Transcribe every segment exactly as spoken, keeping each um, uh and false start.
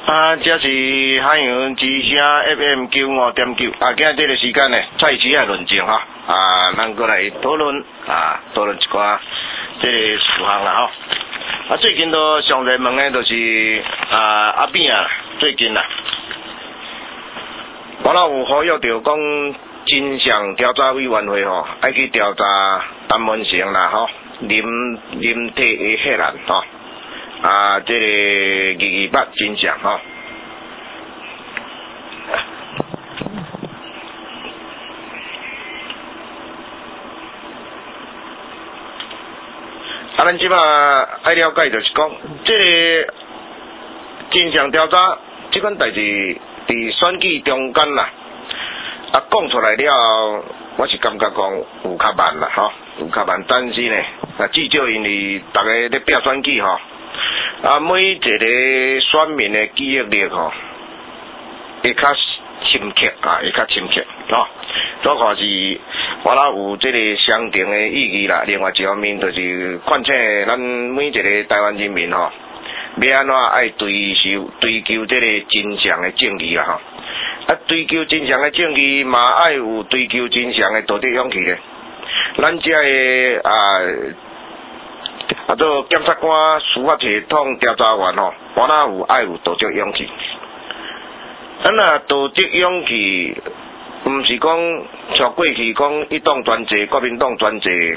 啊，这是海洋之声 F M 九五点九。啊，今日这个时间呢，再次啊论证哈，啊，咱过来讨论啊，讨论一寡这个事项啦吼。啊，最近都上热门的，就是啊阿扁啊，最近啊，我老有呼吁着讲真相调查委员会吼，爱去调查陈文成啦吼，林林体的血案吼。啊，这个二二八真相吼，啊，咱即马爱了解就是讲，这个真相调查这款代志伫选举中间啦，啊，讲出来了，我是感觉讲有较慢啦吼，有较慢，但是呢，啊，至少因为大家咧拼选举吼。啊，每一个选民的记忆力吼，会较深刻啊，会较深刻吼。这看是我啦有这个相同的意义啦。另外一方面，就是劝请咱每一个台湾人民吼，要安怎爱追求追求这个真相的正义啦吼。啊，追求真相的正义嘛，爱有追求真相的道德勇气咧。咱这个啊。啊，做检察官、司法系统调查员吼，我哪有爱有道德勇气？咱啊，道德勇气，毋是讲像过去讲一党专制、国民党专制，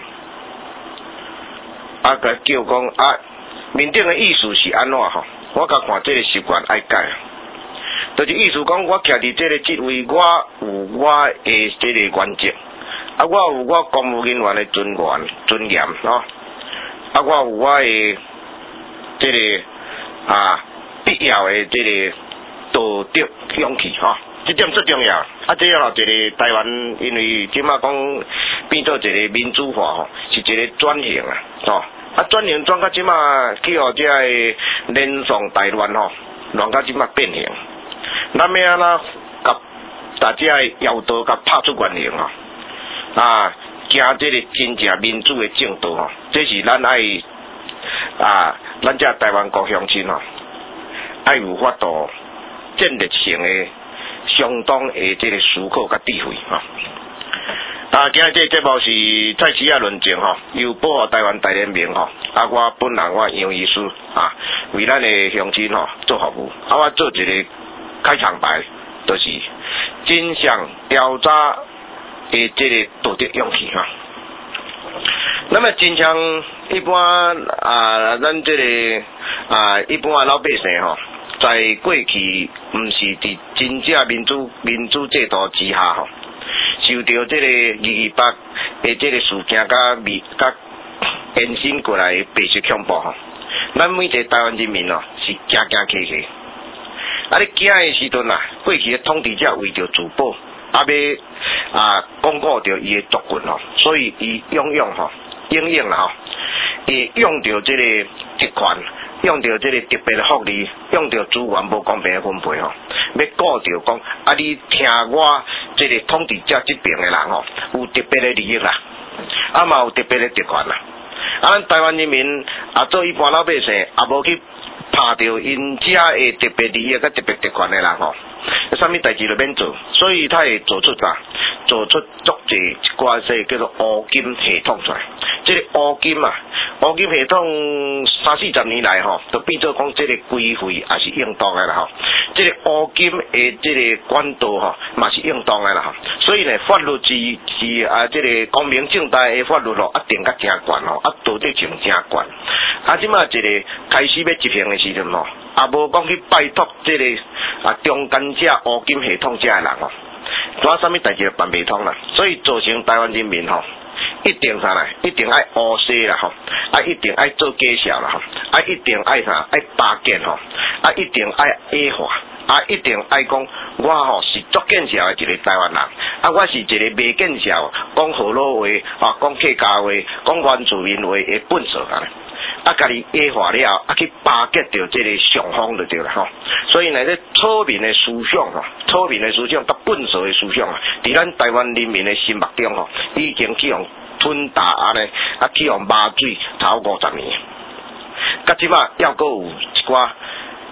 啊，甲叫讲啊，面顶的意思是安怎吼？我甲看这个习惯爱改，就是意思讲，我徛伫这个职位，我有我的这个原则，啊，我有我公务人员的尊严、尊严吼。啊，我有我的这个啊必要的这个道德勇气吼，这点最重要。啊，这样一个台湾，因为即马讲变做一个民主化吼，是一个转型啊，吼。啊，转型转到即马去互这个连上大乱吼，乱到即马变形。咱要安怎甲大家的摇刀甲拍出原形啊？啊！行这个真正民主的正道吼，这是咱爱啊，咱这台湾国乡亲吼，爱有法度建立性的相当的这个思考甲智慧吼。啊，今日这节目是蔡徐亚论证吼，由保护台湾大联盟吼，啊，我本人我杨医师啊，为咱的乡亲吼做服务，啊，我做一个开场白，就是真相调查。诶，这个道德勇气哈。那么，真像一般啊，咱这个啊，一般啊老百姓吼，在过去毋是伫真正民主民主制度之下吼，受到这个二二八的这个事件甲未甲延伸过来白色恐怖吼，咱每一个台湾人民哦是惊惊客客。啊，你惊的时阵啊，过去的统治者为着自保。啊，要啊巩固着伊的族群吼，所以伊用用吼，应用啦吼，伊用着这个特权，用着这个特别的福利，用着资源无公平的分配吼，要顾着讲啊，你听我这个统治者这边的人吼，有特别的利益啦，啊嘛有特别的特权啦，啊，咱台湾人民啊，做一般老百姓也无去拍着因遮的特别利益甲特别特权的人吼。啥物代志就免做，所以他会做出啊，做出足济一寡些叫做乌金系统出来。这个乌金啊，乌金系统三四十年来吼，就变做讲这个规费也是应当的啦吼。这个乌金的这个管道吼，嘛是应当的啦吼。所以呢，法律是是啊，这个光明正大的法律咯，一定较正悬吼，啊道德性正悬。啊，即马一个开始要执行的时阵吼。啊，无讲去拜托这个啊中间者乌金系统遮的人吼，做啥物代志就办袂通啦，所以造成台湾人民吼，一定啥啦，一定爱乌西啦吼，啊一定爱做假笑啦吼，啊一定爱啥爱巴结吼，啊一定爱矮化，啊一定爱讲我吼是足见笑的一个台湾人，啊我是一个袂见笑，讲好老话，啊讲客家话，讲原住民话的本色啊。啊，家己矮化了，啊去巴结着这个上方就对啦吼。所以呢，这草民的思想吼，草民的思想，甲本色的思想啊，伫咱台湾人民的心目中吼，已经去用吞大安尼，啊去用麻水头五十年。甲即马要阁有一寡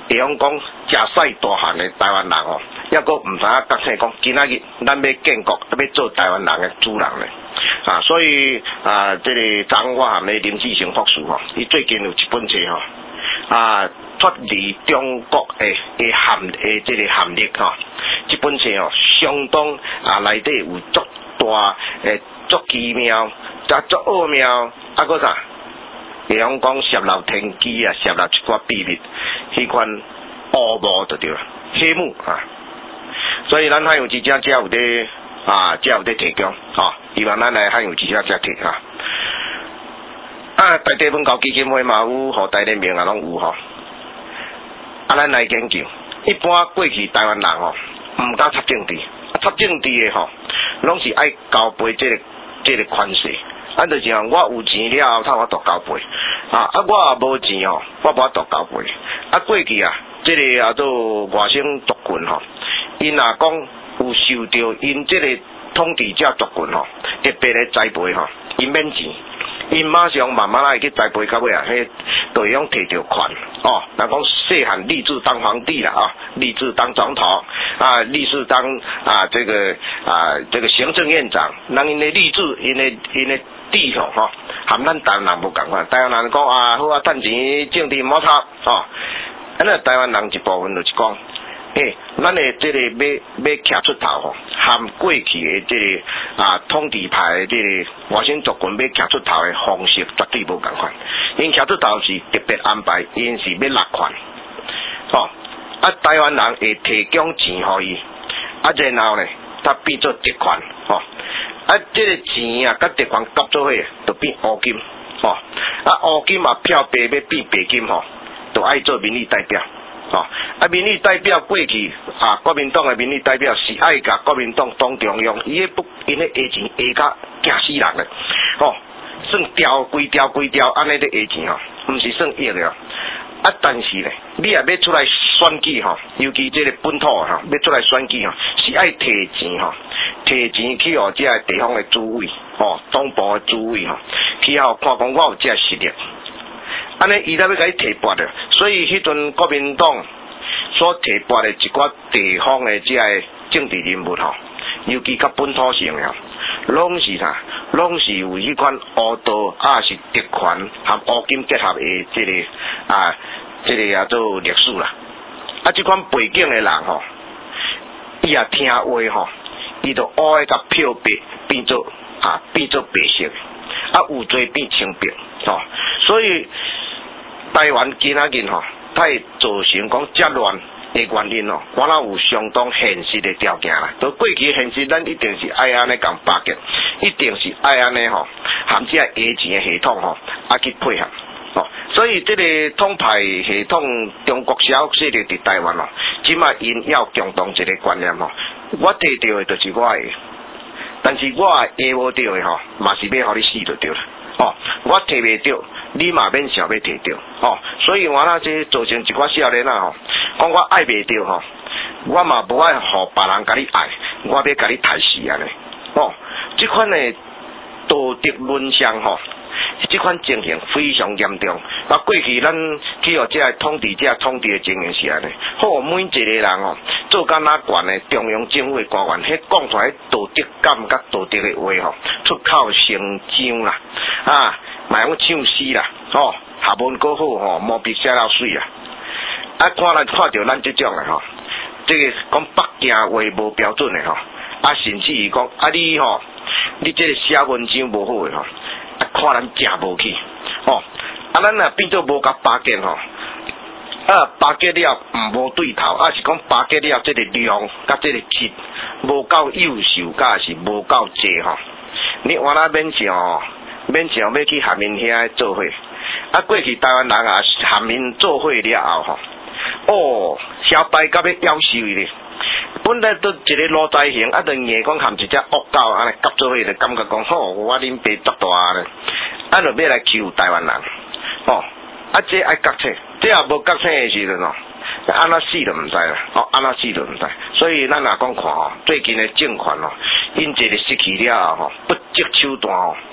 会用讲食细大汉的台湾人哦，抑阁毋知影觉醒讲今仔日咱要建国，要做台湾人的主人咧。啊，所以啊，这个昨我含咧林志成博士吼，伊最近有一本册吼，啊，脱离中国诶诶含诶这个含力吼，这本册吼相当啊内底有足大诶足奇妙，加足奥妙，啊个啥？会用讲泄露天机啊，泄露一寡秘密，迄款乌幕就对了，黑幕啊。所以咱汉有之家才有咧啊，才有咧提供吼，希望咱来汉有之家才提哈。啊，大地本教基金会嘛有，互台联名啊拢有吼。啊，咱来研究，一般过去台湾人吼，毋敢插政治，啊插政治的吼，拢是爱交陪这个这个款式。啊，就是讲我有钱了后，他我都交陪，啊，啊我也无钱吼，我无法度交陪。啊，过去啊，这个叫做外省族群吼，因若讲有受到因这个统治者族群吼特别的栽培吼，因免钱，因马上慢慢来去栽培到尾啊，迄就会用摕到权哦。人讲细汉立志当皇帝啦啊，立志当总统啊，立志当啊这个啊这个行政院长，人因的立志，因的因的志向吼，含咱台湾人无共款。台湾人讲啊，好啊，趁钱政治莫插哦。安尼台湾人一部分就是讲，诶，咱的这个要要徛出头吼，含过去的这个啊统治派的这个外省族群要徛出头的方式绝对无共款。因徛出头是特别安排，因是要落权，吼、哦。啊，台湾人会提供钱互伊，啊，然后呢，他变做特权，吼、哦。啊，这个钱啊，甲特权合做伙，就变乌金，吼、哦。啊，乌金嘛漂白要变白金，吼、哦，就爱做民意代表，吼、哦。啊，民意代表过去啊，国民党的民意代表是爱甲国民党党中央，伊迄不因迄下钱下甲惊死人咧，吼、哦。算条规条规条安尼咧下钱吼，毋是算亿了。啊，但是咧，你也要出来选举吼，尤其这个本土吼，要出来选举吼，是爱摕钱吼，摕钱去互这个地方的主委吼，党部的主委吼，去互看讲我有这个实力。安尼伊才要甲你提拔的，所以迄阵国民党所提拔的一寡地方的这个政治人物吼，尤其较本土性的吼。拢是啥？拢是有迄款乌道啊，是特权和乌金结合的这个啊，这个叫做历史啦。啊，这款背景的人吼，伊也听话吼，伊就乌的甲漂白变做啊，变做白色，啊有做变青白，吼、哦。所以台湾今仔日吼，它会造成讲遮乱。的原因哦，我那有相当现实的条件啦。就过去现实，咱一定是爱安尼讲巴结，一定是爱安尼吼，含这下钱的系统吼，啊去配合哦。所以这个统派系统，中国小势力伫台湾哦，即卖因要共同一个观念吼，我摕到的就是我的，但是我下无到的吼，嘛是要互你死就对了。哦，我摕袂到，你嘛免想要摕到，哦，所以我那这造成一寡少年啊吼，讲我爱袂到吼，我嘛无爱互别人甲你爱，我要甲你杀死安尼，哦，这款的道德沦丧吼，这款情形非常严重。啊，过去咱去互这个统治者统治的情形是安尼，好每一个人吼，做干哪悬的中央政府的官员，迄讲出来道德感甲道德的话吼，出口成章啦。啊，嘛用唱诗啦，吼、哦，下文过好吼，毛笔写了水啦。啊，看来看到咱这种的吼，这个讲北京话无标准的吼，啊，甚至于讲啊你吼，你这个写文章无好的吼，啊，看咱正无去，吼、哦，啊，咱若变做无甲巴结吼，啊，巴结了毋无对头，啊是讲巴结了这个量甲这个质无够优秀，甲是无够济吼，你换那免想吼。免想要去韩民遐做伙，啊，过去台湾人啊，韩民做伙了后吼，哦，小白甲要夭寿咧。本来都一个路在行，啊，就硬讲含一只恶狗安尼夹做伙，就感觉讲吼，我恁爸足大咧，啊，就要来欺负台湾人，哦，啊，这爱觉醒，这也无觉醒的时阵哦，安怎死都毋知啦，哦，安怎死都毋知，所以咱若讲看吼，最近的政权吼，因一个失去了吼，不择手段吼。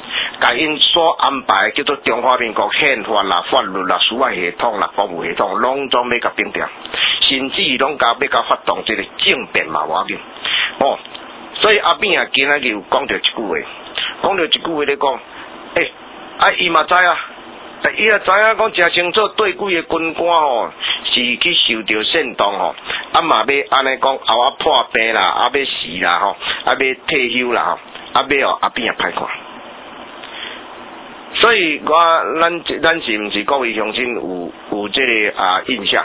甲因所安排叫做中华民国宪法啦、法律啦、司法系统啦、公务系统，拢总要甲并掉，甚至拢甲要甲发动这个政变嘛，无要紧哦。所以阿扁啊，今仔日有讲到一句话，讲到一句话咧讲，诶、欸，啊伊嘛知啊，伊也知影讲诚清楚对几个军官吼是去受到煽动吼，啊嘛要安尼讲后啊破病啦，啊要死啦吼，啊要退休啦吼，啊要哦阿扁也歹看。所以我咱咱是毋是各位乡亲有有这个啊印象？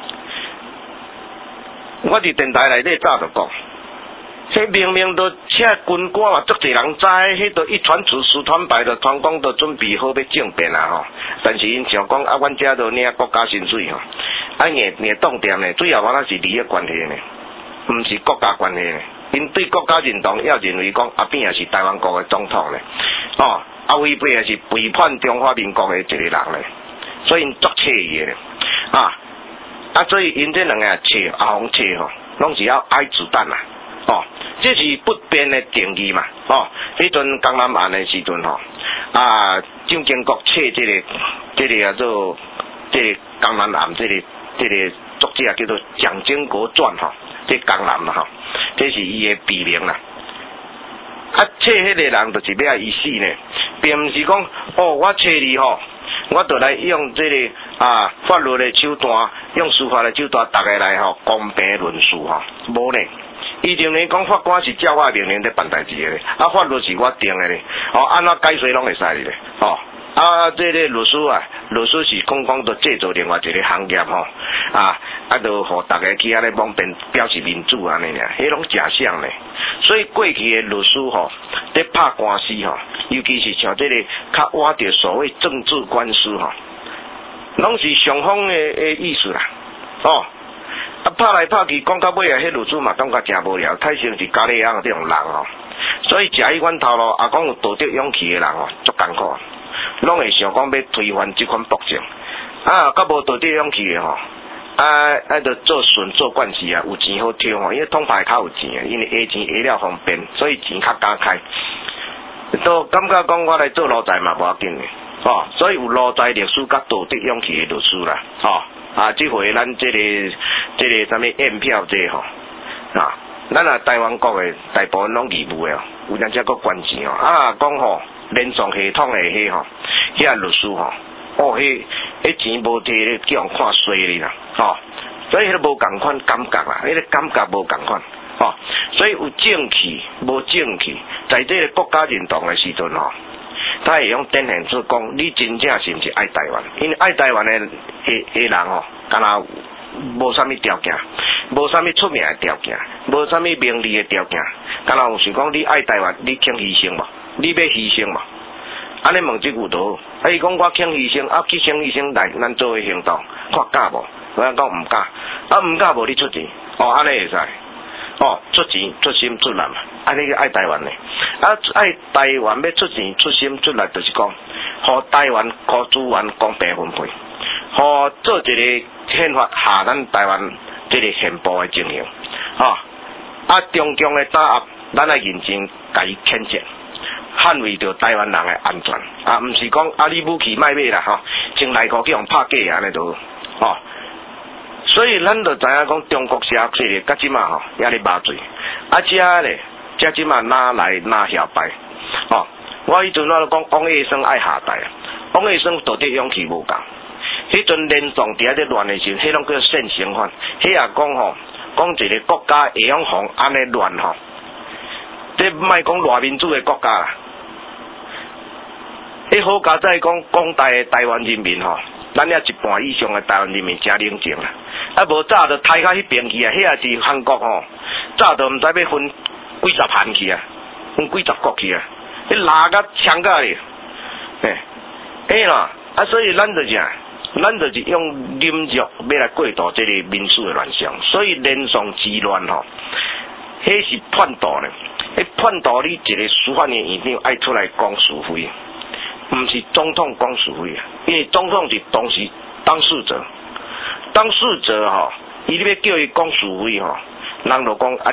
我伫电台内底早就讲，迄明明都请军官嘛，足侪人知，迄都一传十十传百的传讲都准备好要政变啊吼。但是因想讲啊，阮遮都领国家薪水吼，啊硬硬当店呢，最后反正是利益关系呢，毋是国家关系呢。因对国家认同，要认为讲阿扁也是台湾国的总统呢，哦。啊，违背也是背叛中华民国的一个人咧，所以因足切伊的啊，啊，所以因这两个切阿红切吼，拢是要爱子弹啦，哦，这是不变的定义嘛，哦，迄阵江南案的时阵吼，啊，蒋经国切这个这个叫做这个江南案这个这个作者叫做《蒋经国传》吼，这江南啦吼，这是伊的笔名啦。啊，切迄个人就是要伊死呢，并毋是讲哦，我切你吼，我就来用这个啊法律的手段，用司法的手段，大家来吼公平论述吼，无呢。伊认为讲法官是照我命令在办代志的，啊法律是我定的咧，哦安怎解释拢会使咧，哦啊这个律师啊，律师是讲讲都制造另外一个行业吼，啊啊都互大家去安尼方便表示民主安尼尔，迄拢假象咧。所以过去的律师吼，在拍官司吼，尤其是像这个较挖着所谓政治官司吼，拢是双方的的意思啦，哦。啊，拍来拍去，讲到尾啊，迄律师嘛感觉真无聊，太像是咖喱样这种人吼。所以食迄款头路，啊讲有道德勇气的人吼，足艰苦，拢会想讲要推翻这款暴政。啊，较无道德勇气的吼，啊啊，着做顺做惯势啊，有钱好挑吼，因为通牌较有钱啊，因为下钱下了方便，所以钱较敢开。都感觉讲我来做路财嘛无要紧的，哦，所以有路财律师甲道德勇气的律师啦，哦。啊，这回咱这个这个什么验票这吼、個，啊，咱啊台湾国的大部分拢义务的哦，有当只个关钱哦，啊，讲吼联想系统的迄吼，遐、那個、律师吼，哦，迄迄錢無摕咧，叫人看衰哩啦，吼，所以迄個無共款感覺啦，迄個感覺無共款，吼，所以有正氣無正氣，在這個國家認同的時陣吼。他會用展現出講，你真正是毋是愛台灣？因為愛台灣的的的人吼，敢若無啥物條件，無啥物出名的條件，無啥物名利的條件，敢若有想講你愛台灣，你肯犧牲無？你要犧牲無？安尼問即句就好。啊，伊講我肯犧牲，啊，去先犧牲來，咱做伙行動，看敢無？我講毋敢，啊，毋敢無你出錢，哦，安尼會使。哦，出錢出心出力嘛，安尼個愛台灣呢？啊，愛台灣要出錢出心出力，就是講，互台灣各資源公平分配，互做一個憲法下咱台灣這個憲法的情形，吼、哦，啊，中共的打壓，咱來認真甲伊譴責，捍衛着台灣人的安全，啊，毋是講啊，你武器賣買啦，吼、哦，穿內褲叫人拍假安尼就，吼。所以咱就知影講中國社勢力甲即馬吼也咧麻醉，啊遮咧遮即馬哪來哪下敗，哦，我迄陣我都講王義生愛下台，王義生道德勇氣無夠，迄陣連總佇遐咧亂誒時，迄攏叫現行犯，迄也講吼，講一個國家會用互安尼亂吼，這莫講偌民主誒國家啦，迄好佳哉講廣大誒台灣人民吼。咱遐一半以上嘅台灣人民真冷靜啦，啊無早就抬到迄邊去啊，迄也是韓國吼，早就毋知要分幾十韓去啊，分幾十國去啊，迄拉甲槍甲咧，誒，嘿啦，啊所以咱就是啊，咱就是用忍辱要來過渡這個民主嘅亂象，所以連上之亂吼，迄是叛徒咧，迄叛徒你一個司法院院長愛出來講是非。唔是總統講是非啊，因為總統是當時當事者，當事者吼，伊咧要叫伊講是非吼，人就講啊你做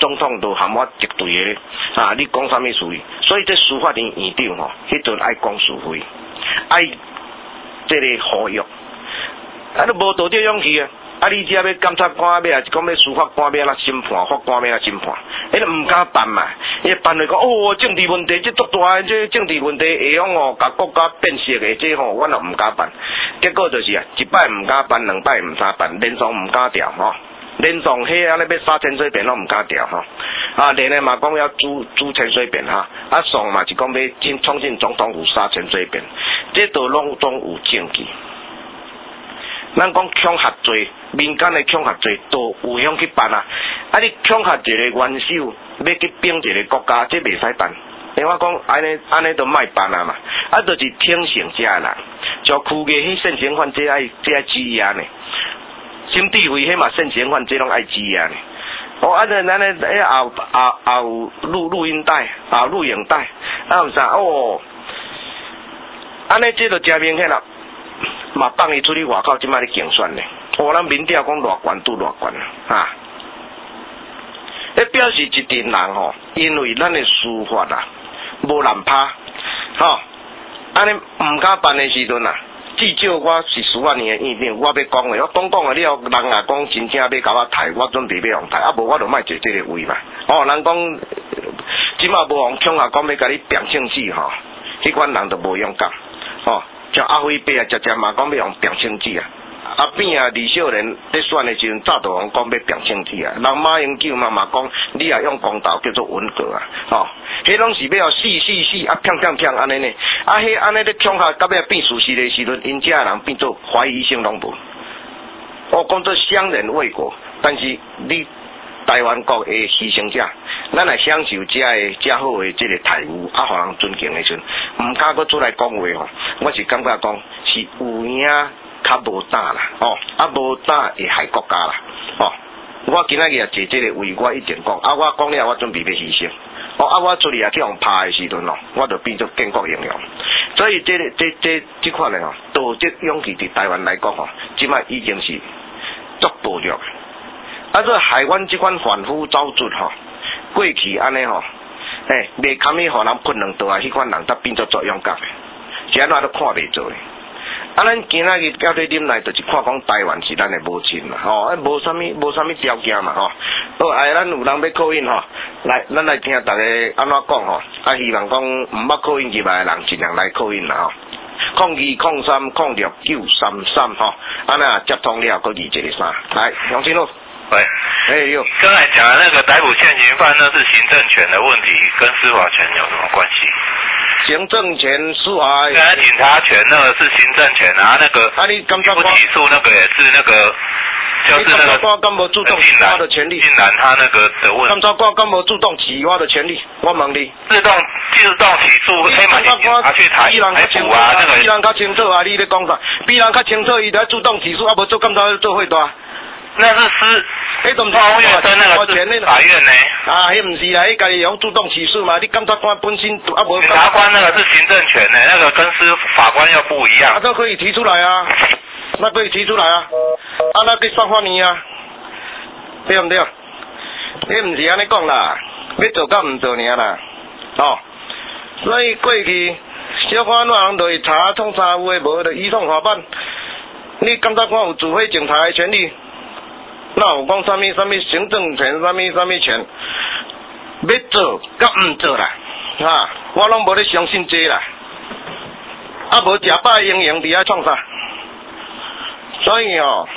总统都含我敌对的啊！你讲啥物事？所以这司法院院长吼，迄阵爱讲是非，爱这个呼吁，啊，你无道德勇气啊！啊，你只要检察官要讲要司法官要哪审判，法官要哪审判，迄个唔敢办嘛！伊办来讲哦，政治问题这足大，这政治问题会用哦，甲国家变色的，这吼我也唔敢办。结果就是啊，一摆唔敢办，两摆唔敢办，连上唔敢调吼。连上迄安尼要杀千水遍拢唔敢调吼，啊连诶嘛讲要煮煮千水遍哈，啊上嘛是讲要进冲进总统府杀千水遍，这都拢总有证据。咱讲恐吓罪，民间诶恐吓罪都有向去办啊，啊你恐吓一个元首要去并一个国家，这袂使办。因为我讲安尼安尼都卖办啊嘛，啊就是挺性遮人，就区个迄现行犯这爱这爱羁押呢。心地会迄嘛，现行犯这拢爱知啊呢。哦，啊，咱咱咧迄后后后录录音带，后录影带，啊，有啥哦？安尼这就真明显啦，嘛放伊出去外口，即摆咧竞选呢。哦，咱民调讲偌悬拄偌悬啊！迄表示一群人吼，因为咱的司法啊，无人拍，吼，安尼毋敢办的时阵啊。至少我是司法院的院长，我要讲的，我讲讲的了，人也讲真正要甲我抬，我准备要用抬，啊无我就莫坐这个位嘛。哦，人讲即马无用恐吓讲要甲你变清楚吼，迄款人就无勇敢。哦，像阿辉伯啊，直接嘛讲要用变清楚啊。阿扁啊，李秀莲在选的时阵，早就讲讲要变清楚啊。人马英九嘛嘛讲，你也用公道叫做文革啊。哦，迄拢是要死死死啊，砰砰砰安尼呢。啊，迄安尼咧恐吓，到尾变事实的时阵，因遮人变做怀疑性拢无。我讲做相人为国，但是你台湾国的牺牲者，咱来享受遮的遮好的这个待遇，啊，互人尊敬的时阵，毋敢搁出来讲话吼。我是感觉讲是有影。较无胆啦，哦，啊无胆会害国家啦，哦，我今仔日也坐这个位，我一定讲，啊我讲了，我准备要牺牲，哦，啊我出去也去用拍的时阵咯，我就变做建国英雄，所以这个这这这款的吼，道德勇气伫台湾来讲吼，即摆已经是足薄弱，啊这海湾这款反复走出吼，过去安尼吼，诶，袂堪去互人困两刀啊，迄款人才变做作勇敢的，是安怎都看袂做的。啊，咱今仔日到底啉来，就是看讲台湾是咱的母亲嘛，吼、哦，啊，无啥物无啥物条件嘛，吼、哦。好，哎，咱有人要call in吼，来，咱来听大家安怎讲吼，啊，希望讲毋捌call in入来的人尽量来call in啦吼。空二空三空六九三三吼，啊那接通了，搁二一个三，来，杨清路。 喂， 哎呦， 刚才讲的那个逮捕现行犯，那是行政权的问题，跟司法权有什么关系？ 行政权、司法， 刚才警察权那个是行政权啊，那个啊，你检察官不起诉那个也是那个，就是那个检察官敢无主动起我的权利？ 竟然他那个的问， 检察官敢无主动起我的权利？我问你， 自动自动起诉，黑马警察去台比人较清楚啊，那个比人较清楚啊，你咧讲啥？比人较清楚，伊来主动起诉，啊无做检察做会大。 那是司， 迄都毋是法院跟那个是法院呢？ 啊，迄毋是啦，迄家己用主动起诉嘛。你检察官本身啊无。 检察官那个是行政权呢，那个跟司法官又不一样。 啊，这可以提出来啊，那可以提出来啊，啊，那可以算法院啊，对毋对？你毋是安尼讲啦，要做甲毋做尔啦，哦。所以过去小可哪人就会查通查有诶，无就移送法办。你检察官有指挥警察的权利，那有讲啥物啥物行政权，啥物啥物权，要做甲毋做啦，啊，我拢无咧相信这啦，啊无食饱营营伫遐创啥？所以哦，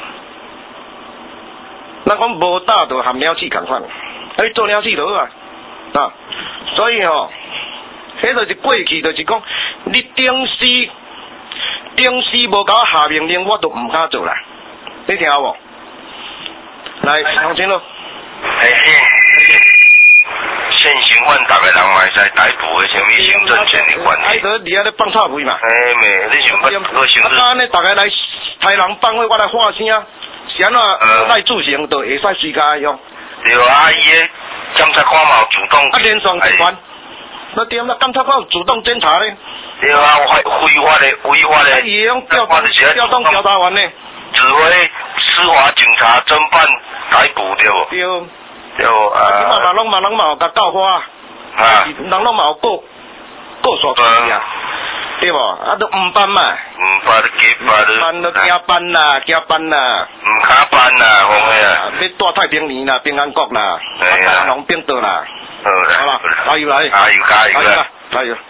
咱讲无大就含鸟鼠共款，啊你做鸟鼠就好啊，啊，所以哦，迄就是过去就是讲，你顶司。顶司无甲我下命令，我都毋敢做啦。你听有无？来，杨清路。 哎嘿，现行犯逐个人嘛会使逮捕的，什么行政权的管理？ 哎，得伫遐咧放臭屁嘛。 哎妹，你想要我想？ 啊，安尼逐个来台人放话，我来喊声，是安怎赖主席就会使随家用。 对啊，伊个检察官嘛有主动。 啊，连上集团，那点啦，检察官有主动侦查咧。 对啊，非非法的违法的， 伊用调动调动调查员呢， 指挥司法警察侦办逮捕对不？ 对， 有啊。 即嘛嘛拢嘛拢嘛有甲教化， 啊， 人拢嘛有过过数字啊，对无？啊，都五班嘛。 五班几班都。 班都加班啦，加班啦。 唔卡班啦，讲诶啊。 要带太平年啦，平安国啦， 哎呀， 龙兵道啦。 好啦， 好啦，加油来！ 加油加油啦！ 加油！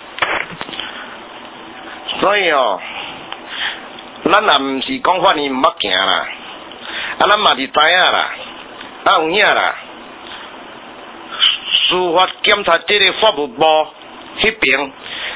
所以哦，咱也毋是讲法院毋捌行啦，啊，咱嘛是知影啦，啊有影啦。司法检察这个法务部迄边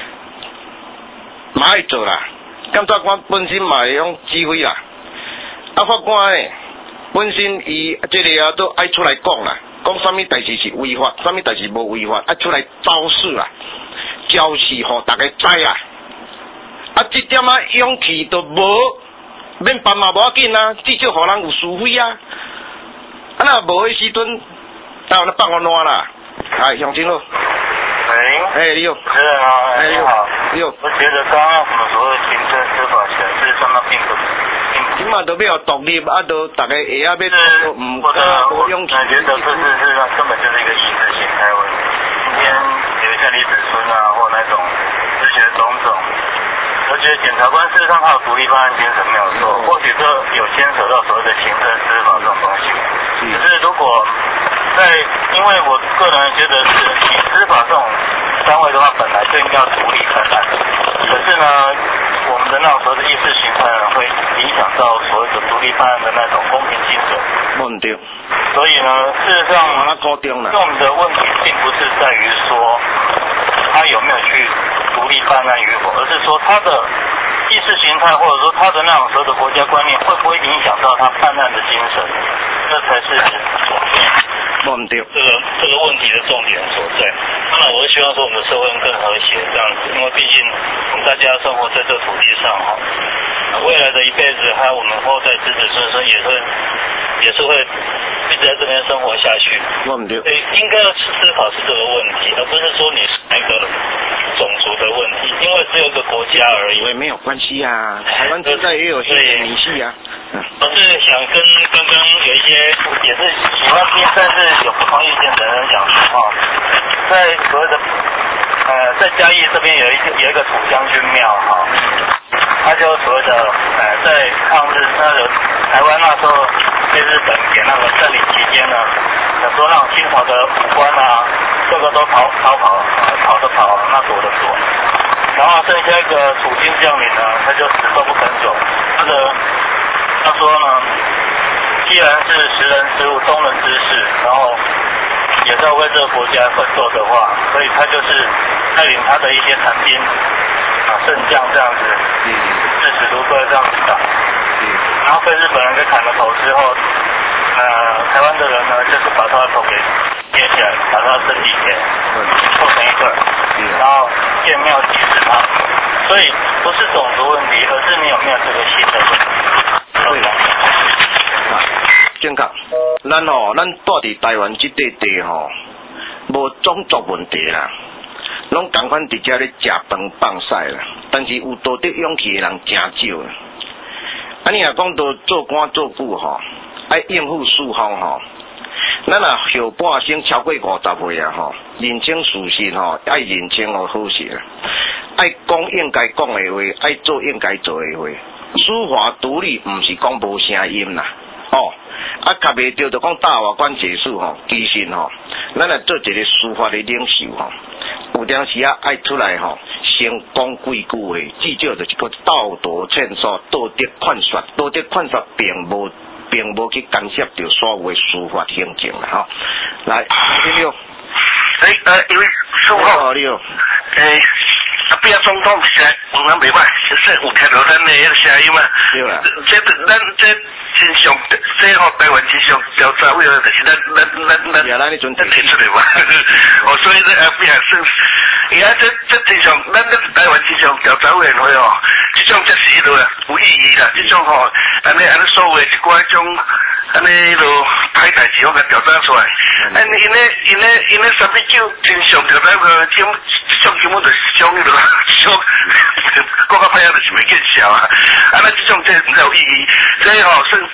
嘛爱做啦，检察官本身嘛会用指挥啦，啊法官诶本身伊这个啊都爱出来讲啦，讲啥物代志是违法，啥物代志无违法，爱出来昭示啦，昭示互大家知啊。啊，这点啊勇气都无，免办嘛无要紧啊，至少互人有思维啊。啊，那无迄时阵，啊，那放我烂啦。哎，乡亲好。 喂。 哎，你好。 是啊， 哎， 你好。 你好。 我觉得刚刚什么所谓行政司法权，事实上那并不，并不。 今嘛都要独立，啊，都大家下啊要是唔我的无勇气。 我觉得这是事实上根本就是一个意识形态问题。今天有一些李子孙啊，或那种之前种种。我觉得检察官事实上他有独立办案精神没有错，或许这有牵扯到所谓的行政司法这种东西。可是如果在，因为我个人觉得是以司法这种单位的话，本来就应该要独立办案。可是呢，我们的那种所谓的意识形态呢，会影响到所谓的独立办案的那种公平精神。 冇对。 所以呢，事实上， 那高中了。 我们的问题并不是在于说他有没有去独立办案与否，而是说他的意识形态或者说他的那种所谓的国家观念会不会影响到他办案的精神，这才是重点。 冇唔对。 这个这个问题的重点所在。当然，我是希望说我们的社会更和谐这样子，因为毕竟我们大家生活在这土地上哈，未来的一辈子还有我们后代子子孙孙也会也是会一直在这边生活下去。 冇唔对。 所以应该要思考是这个问题，而不是说你是哪个种族的问题，因为只有一个国家而已。 因为没有关系啊，台湾现在也有些明系啊。 我是想跟刚刚有一些也是喜欢听，但是有不同意见的人讲说哈，在所谓的呃在嘉义这边有一个有一个土将军庙哈，他就所谓的呃在抗日那个台湾那时候被日本给那个占领期间呢，很多那种清朝的武官啊，个个都逃逃跑，呃、跑的跑，那躲的躲，然后剩下一个土军将领呢，他就死都不肯走，他的。他说呢，既然是识人之物、忠人之事，然后也是要为这个国家奋斗的话，所以他就是带领他的一些残兵啊、圣将这样子，视死如归这样子打，然后被日本人给砍了头之后，呃，台湾的人呢，就是把他的头给捏起来，把他的身体给凑成一个，然后建庙祭祀他，所以不是种族问题，而是你有没有这个心的问题。 对啦，啊，正确。咱吼，咱住伫台湾这块地吼，无种族问题啦，拢同款伫遮咧食饭放屎啦。但是有道德勇气的人真少啦。啊，你若讲到做官做久吼，爱应付四方吼，咱若后半生超过五十岁啊吼，认清事实吼，爱认清哦好势啦，爱讲应该讲的话，爱做应该做的话。司法独立毋是讲无声音啦，哦，啊，较袂着就讲大法官结束吼，其实吼，咱来做一个司法的领袖吼，有当时啊爱出来吼，先讲几句话，至少就是个道德劝说、道德劝说、道德劝说并无并无去干涉到所有的司法行政啦，吼、哦。来，第六， 哎呃，因为师傅， 你好， 诶。啊，边总统是有人袂歹，就是有听到咱的迄个声音嘛。 对啦。 这咱这真上，这吼台湾真上调查委员就是咱咱咱咱咱提出来嘛。哦，所以这后边算，伊啊这这真上，咱咱台湾真上调查委员会哦，这种才是迄落有意义啦。这种吼，安尼安尼所谓一寡种。安尼落歹代志，我甲调查出来。安尼因咧因咧因咧三十九真上调查个，这这种根本就是种迄落种，国家歹啊，就是袂见效啊。啊，咱这种这毋有意义，所以吼算真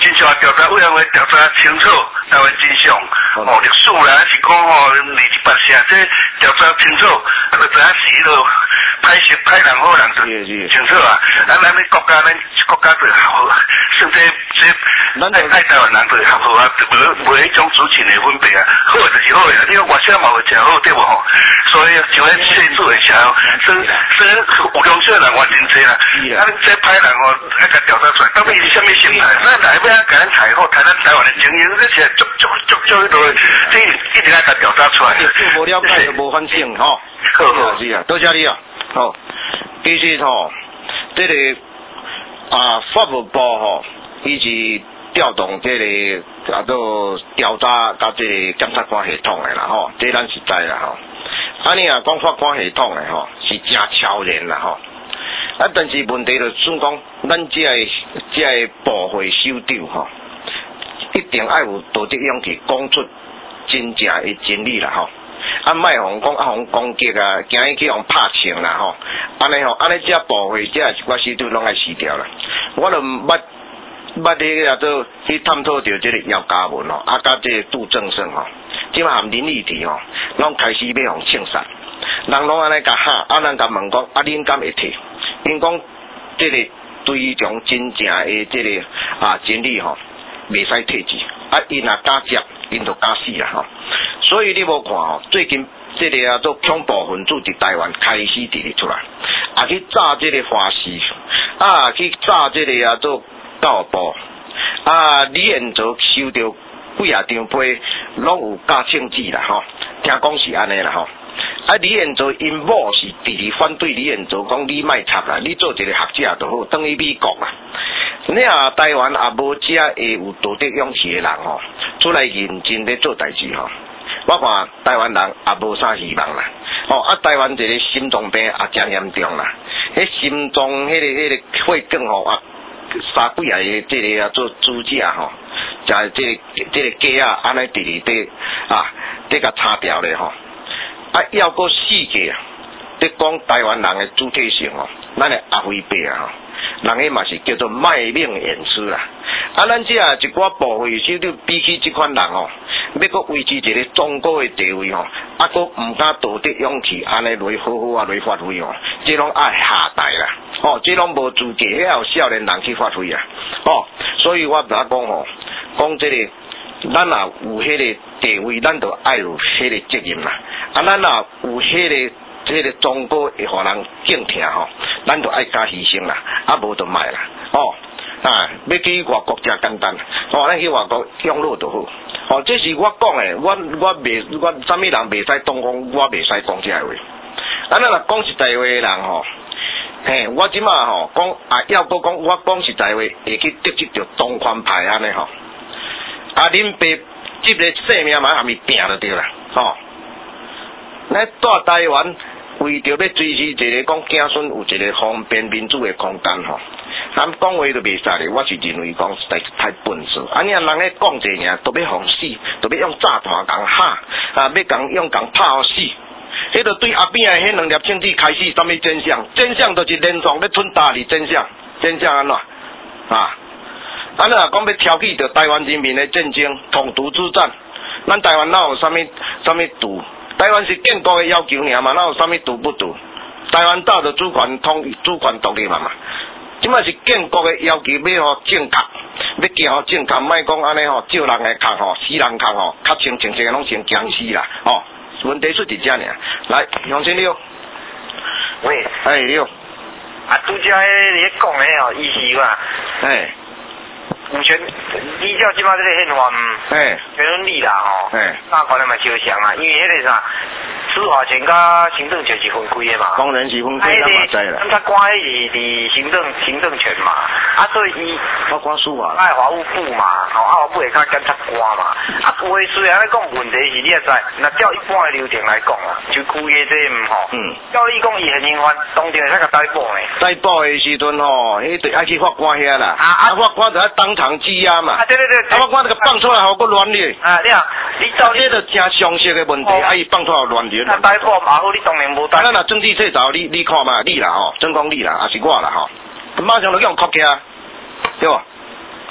真正调查委员会调查清楚台湾真相，哦，历史啦是讲吼二十八社，这调查清楚，啊，就知影是迄落歹势歹人好人就清楚啊。啊，咱咧国家咱国家就好，算这这咱爱台湾人就合好啊，就无无迄种族群的分别啊，好就是好的，因为外省嘛有诚好对无吼，所以就迄细数的时候，所以所以有良心的人话真济啦，啊，这歹人吼爱甲调查出来，到底是啥物心态？咱来要甲咱台好，台咱台湾的情形，这是足足足足迄落，这一定爱甲调查出来。 无了解就无反省吼。 好好是啊，多谢你啊。吼，其实吼，这个啊法务部吼，伊是调动这个啊做调查甲这个检察官系统的啦吼，这咱是知啦吼。啊，你啊讲法官系统的吼，是真超然啦吼。啊，但是问题就算讲，咱这个这个部会首长吼，一定要有道德勇气讲出真正的真理啦吼。啊，莫互讲啊，互攻击啊，惊伊去互拍枪啦吼。安尼吼，安尼这部会这一寡首长拢爱死掉啦。我就捌捌咧啊做去探讨着这个姚嘉文吼，啊甲这个杜正胜吼，即马含林立体吼，拢开始要互枪杀。人拢安尼甲喊，啊咱甲问讲，啊恁敢会摕？因讲这个对种真正的这个啊真理吼，袂使摕钱，啊因若敢接，因就敢死啦吼。所以你无看吼，最近这个啊做恐怖分子伫台湾开始伫咧出来，啊去炸这个花市，啊去炸这个啊做教部，啊李彦祖收到几啊张批，拢有加枪支啦吼，听讲是安尼啦吼。啊，李彦祖因某是直直反对李彦祖，讲你莫插啦，你做一个学者就好，等于美国啦。你啊，台湾也无遮会有道德勇气的人吼，出来认真咧做代志吼。我看台湾人也无啥希望啦。哦，啊，台湾这个心脏病也真严重啦。迄心脏迄、那个迄、那个血管吼啊，三几啊个这个啊做支架吼，就这个这个鸡啊安尼直直地啊，得甲擦掉咧吼。啊，要个世界啊，你讲台湾人的主体性哦，咱的阿辉伯啊，人个嘛是叫做卖命演出啦。啊，咱这啊一寡部会首长比起这款人哦，要个维持一个中国的地位哦，啊个唔敢道德勇气，安尼来好好啊来发挥哦，这拢爱下台啦。哦，这拢无资格，遐有少年人去发挥啊。哦，所以我甲讲吼，讲这个。咱也有迄个地位，咱就爱有迄个责任啦。啊，咱也有迄个迄个中国会互人敬听吼，咱就爱加牺牲啦。啊，无就卖啦。哦，啊，要去外国真简单。哦，咱去外国享乐就好。哦，这是我讲的，我我袂我啥物人袂使当讲，我袂使讲这话。啊，咱若讲实在话的人吼，嘿，我即马吼讲啊，要搁讲我讲实在话，会去得罪着东方派安尼吼。啊，恁爸即个性命嘛，含伊拼就对啦，吼。咱在台湾为着要追持一个讲子孙有一个方便民主的空间吼，咱讲话就袂使咧。我是认为讲实在太笨拙。啊，你啊人咧讲者尔，都要互死，都要用炸弹共吓，啊，要共用共拍死。迄个对后边的迄两粒枪支开始，啥物真相？真相就是连续咧吞大力真相，真相安怎啊？啊，你若讲要挑起着台湾人民的战争、统独之战，咱台湾哪有啥物啥物独？台湾是建国的要求尔嘛，哪有啥物独不独？台湾岛着主权统主权独立嘛嘛。即摆是建国的要求，要互正确，要行互正确，莫讲安尼吼，照人的脚吼，死人脚吼，较清清清拢成僵尸啦，吼。问题出伫遮尔，来，杨先生， 喂， 哎，你好。 啊，拄则迄你讲的吼，意思哇， 哎。 有权，依照即摆这个宪法， 哎， 权论理啦吼， 哎， 大概嘛相像啊，因为迄个啥，司法权甲行政权是分开的嘛， 当然是分开，咱嘛知啦。 检察官迄是伫行政行政权嘛，啊，所以伊法官司法， 爱法务部嘛，吼，啊，法务部会较检察官嘛，啊，有诶虽然咧讲问题是你也知，那照一般的流程来讲啊，就区嘅这唔吼，嗯，照你讲伊现行犯当庭会使甲逮捕呢， 逮捕的时阵吼，迄就爱去法官遐啦，啊啊，法官就要当场羁押嘛，啊对对对， 啊法官那个放出来好个乱咧， 啊你啊，你照这个真常识的问题，啊伊放出来乱咧， 啊逮捕嘛好，你当然无逮， 咱若政治制造，你你看嘛，你啦吼，真讲你啦，也是我啦吼，马上就用扣起啊，对无？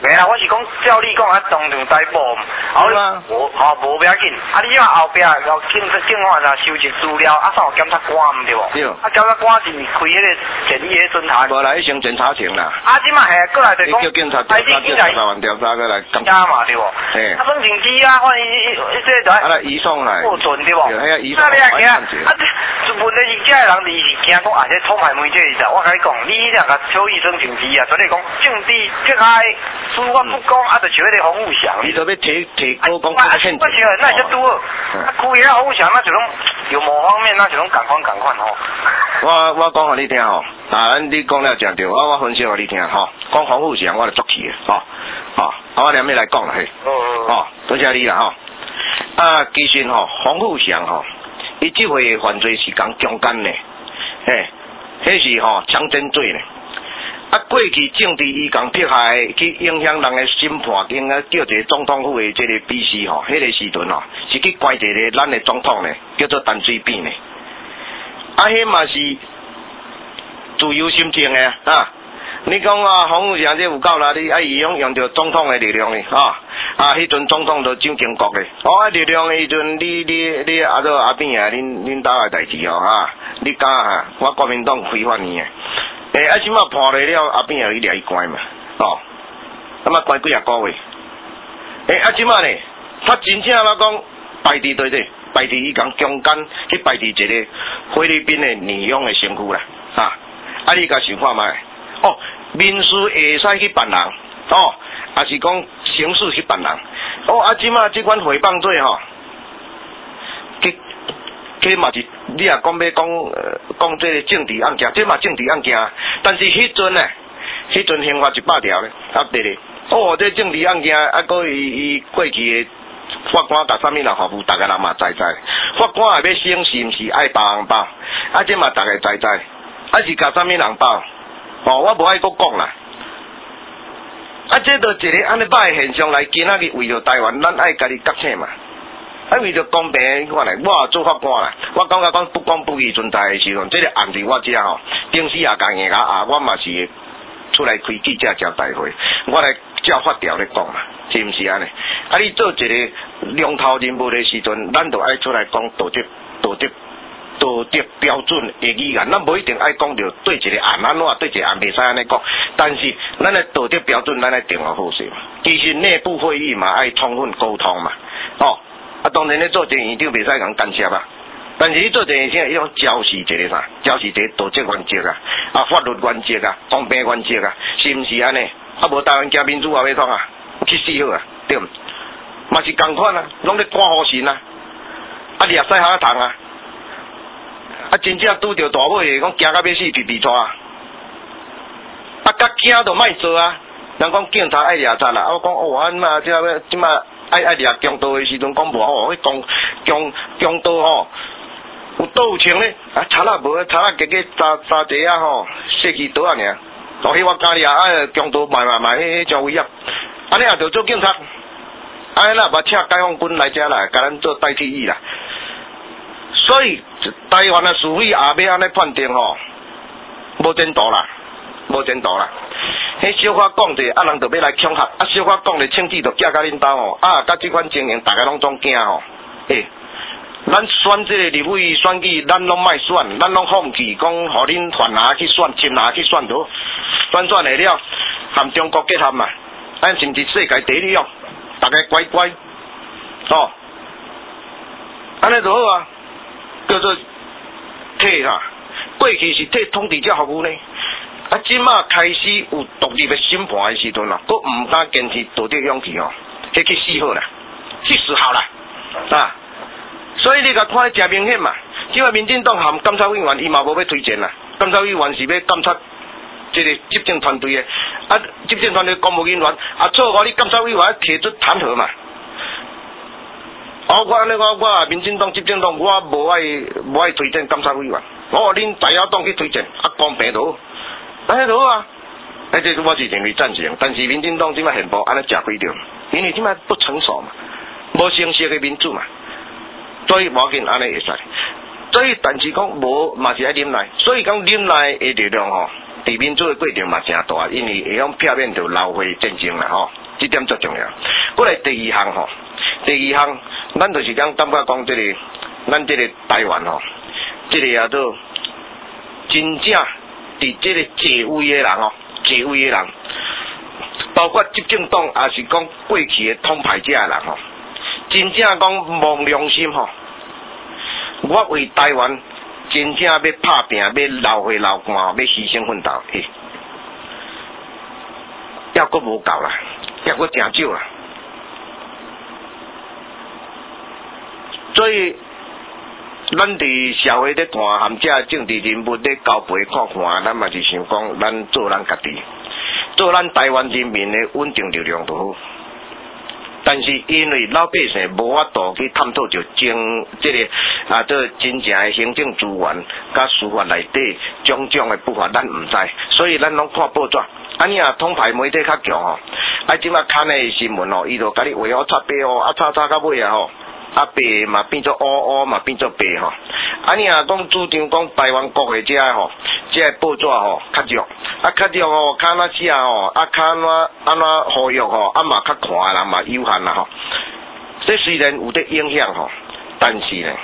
没啦，我是讲照你讲啊，当场逮捕，后啊， 无吼无要紧，啊你啊后壁要警警方啊收集资料，啊啥有检察官对无？ 对。 啊检察官是开迄个简易的侦查。 无来先检查庭啦。 啊，即嘛系过来就讲， 叫警察调查，叫查完调查过来。 加嘛对无？嘿。啊，反正机啊，反正伊伊这就。啊来移送来。过准对无？ 对，迄个移送。 啊你啊惊，啊这问题是遮人伊是惊讲啊，这偷拍媒体是，我甲你讲，你两个邱医生政治啊，所以讲政治撇开，司法不公啊，就像迄个洪武祥。 你都要提提高讲这个限制。 我想那些多，啊，开遐洪武祥那就种有某方面那就种赶快赶快吼。 我我讲互你听吼，啊，咱你讲了正对，我我分析互你听吼，讲洪武祥我就足气的吼，吼，啊我连尾来讲啦嘿，哦，多谢你啦吼。啊，其实吼，洪武祥吼，伊即回犯罪是讲强奸呢，嘿，迄是吼强奸罪呢。啊，过去政治伊讲迫害去影响人的审判，应该叫一个总统府的这个秘书吼，迄个时阵吼是去关一个咱的总统呢，叫做陈水扁呢。啊，迄嘛是自由心证的啊。你讲啊，洪武祥这有够啦，你啊伊用用着总统的力量呢，啊啊，迄阵总统都蒋经国的，哦，啊力量迄阵你你你阿做阿扁啊，恁恁兜的代志哦啊，你敢啊？我国民党非法呢。诶、欸，啊，即马判落了，阿扁又去掠伊关嘛，哦，咁啊关几啊个月？诶、欸，啊，即马呢，他真正我讲排伫对对，排伫伊讲强奸去排伫一个菲律宾的女佣的身躯啦，啊，啊你甲想看觅？哦，民事会使去办人，哦，也是讲刑事去办人，哦，啊，即马即款诽谤罪吼，去。这嘛是你也讲要讲呃讲这个政治案件，这嘛政治案件，但是迄阵呢，迄阵刑法一百条咧，啊对咧，哦这政治案件啊，个伊伊过去的法官甲啥物人服务，大家人嘛知知，法官也要审是毋是爱包红包，啊这嘛大家知知，啊是甲啥物人包，哦我无爱搁讲啦，啊这都一个安尼歹的现象来，今仔日为着台湾，咱爱家己觉醒嘛。啊，为着公平，看来我做法官啦，我感觉讲不公不义存在的时阵，这个案子我遮吼，平时也甲硬甲啊，我嘛是出来开记者招待会，我来照法条咧讲嘛，是毋是安尼？啊，你做一个龙头人物的时阵，咱就爱出来讲道德、道德、道德标准的语言，咱无一定爱讲着对一个案安怎，对一个案袂使安尼讲，但是咱的道德标准咱爱定好好势嘛。其实内部会议嘛，爱充分沟通嘛，哦。啊，当然咧做这院长袂使讲干涉啊，但是你做这院长，伊种昭示一个啥？昭示一个道德原则啊，啊法律原则啊，公平原则啊，是毋是安尼？啊无台湾行民主也要创啊，去死好啊，对毋？嘛是共款啊，拢咧赶好神啊，啊掠西下糖啊，啊真正拄着大尾，讲惊到要死，皮皮拖啊，啊甲惊都莫做啊，人讲警察爱掠贼啦，啊我讲哦，啊嘛即个即嘛。爱爱掠强盗的时阵讲无吼，迄讲强强盗吼有倒有穿咧，啊查啦无，查啦加加查查者啊吼，设计倒啊尔，哦，迄我家己啊，啊强盗卖卖卖，迄迄种威胁，安尼也着做警察，安尼啦，把请解放军来遮啦，甲咱做代替役啦。所以台湾的司法也要安尼判定吼，无前途啦，无前途啦。迄小可讲者，啊人就要来恐吓，啊小可讲者，枪支就寄甲恁兜吼，啊甲即款情形，大家拢总惊吼。诶，咱选这个立委选举，咱拢莫选，咱拢放弃，讲互恁泛下去选，亲下去选着，选选来了，含中国结合嘛，咱甚至世界第一样，大家乖乖，哦，安尼就好啊，叫做替啊，过去是替统治者服务呢。啊，即马开始有独立的审判的时阵啦，佫毋敢坚持道德勇气哦，迄去死好啦，去死好啦，啊！所以你甲看真明显嘛，即马民进党含监察委员伊嘛无要推荐啦，监察委员是要监察即个执政团队的，啊，执政团队公务人员啊，错我你监察委员提出弹劾嘛。哦，我安尼我我民进党执政党我无爱无爱推荐监察委员，我恁在野党去推荐，啊公平就好。安尼就好啊，哎，这我是认为赞成，但是民进党即摆现部安尼食规条，因为即摆不成熟嘛，无成熟的民主嘛，所以无要紧安尼会使。所以但是讲无嘛是爱忍耐，所以讲忍耐的力量吼， 伫民主的过程嘛诚大，因为会用避免着流血战争啦吼，这点最重要。过来第二项吼，第二项咱就是讲感觉讲这个，咱这个台湾吼，这个也都真正伫这个坐位的人吼，坐位的人，包括执政党也是讲过去的统派者的人吼，真正讲忘良心吼，我为台湾。真正要拍拼，要流血流汗，要牺牲奋斗，嘿，还阁无够啦，还阁诚少啦。所以，咱伫社会咧看含这政治人物咧交陪看看，咱嘛是想讲，咱做咱家己，做咱台湾人民的稳定力量就好。但是因为老百姓无法度去探讨着政这个啊，这真正的行政资源甲司法内底种种的不法，咱唔知，所以咱拢看报纸。啊，你啊，统派媒体较强吼，啊，即马看的新闻吼，伊就甲你画好擦白哦，啊，擦擦到尾啊吼，啊白嘛变做乌乌嘛变做白吼。啊，你啊讲主张讲台湾国的遮吼，遮个报纸吼较弱，啊较弱吼，看哪写吼，啊看哪安怎呼吁吼，啊嘛较看的人嘛有限啦吼。这虽然有得影响吼，但是呢，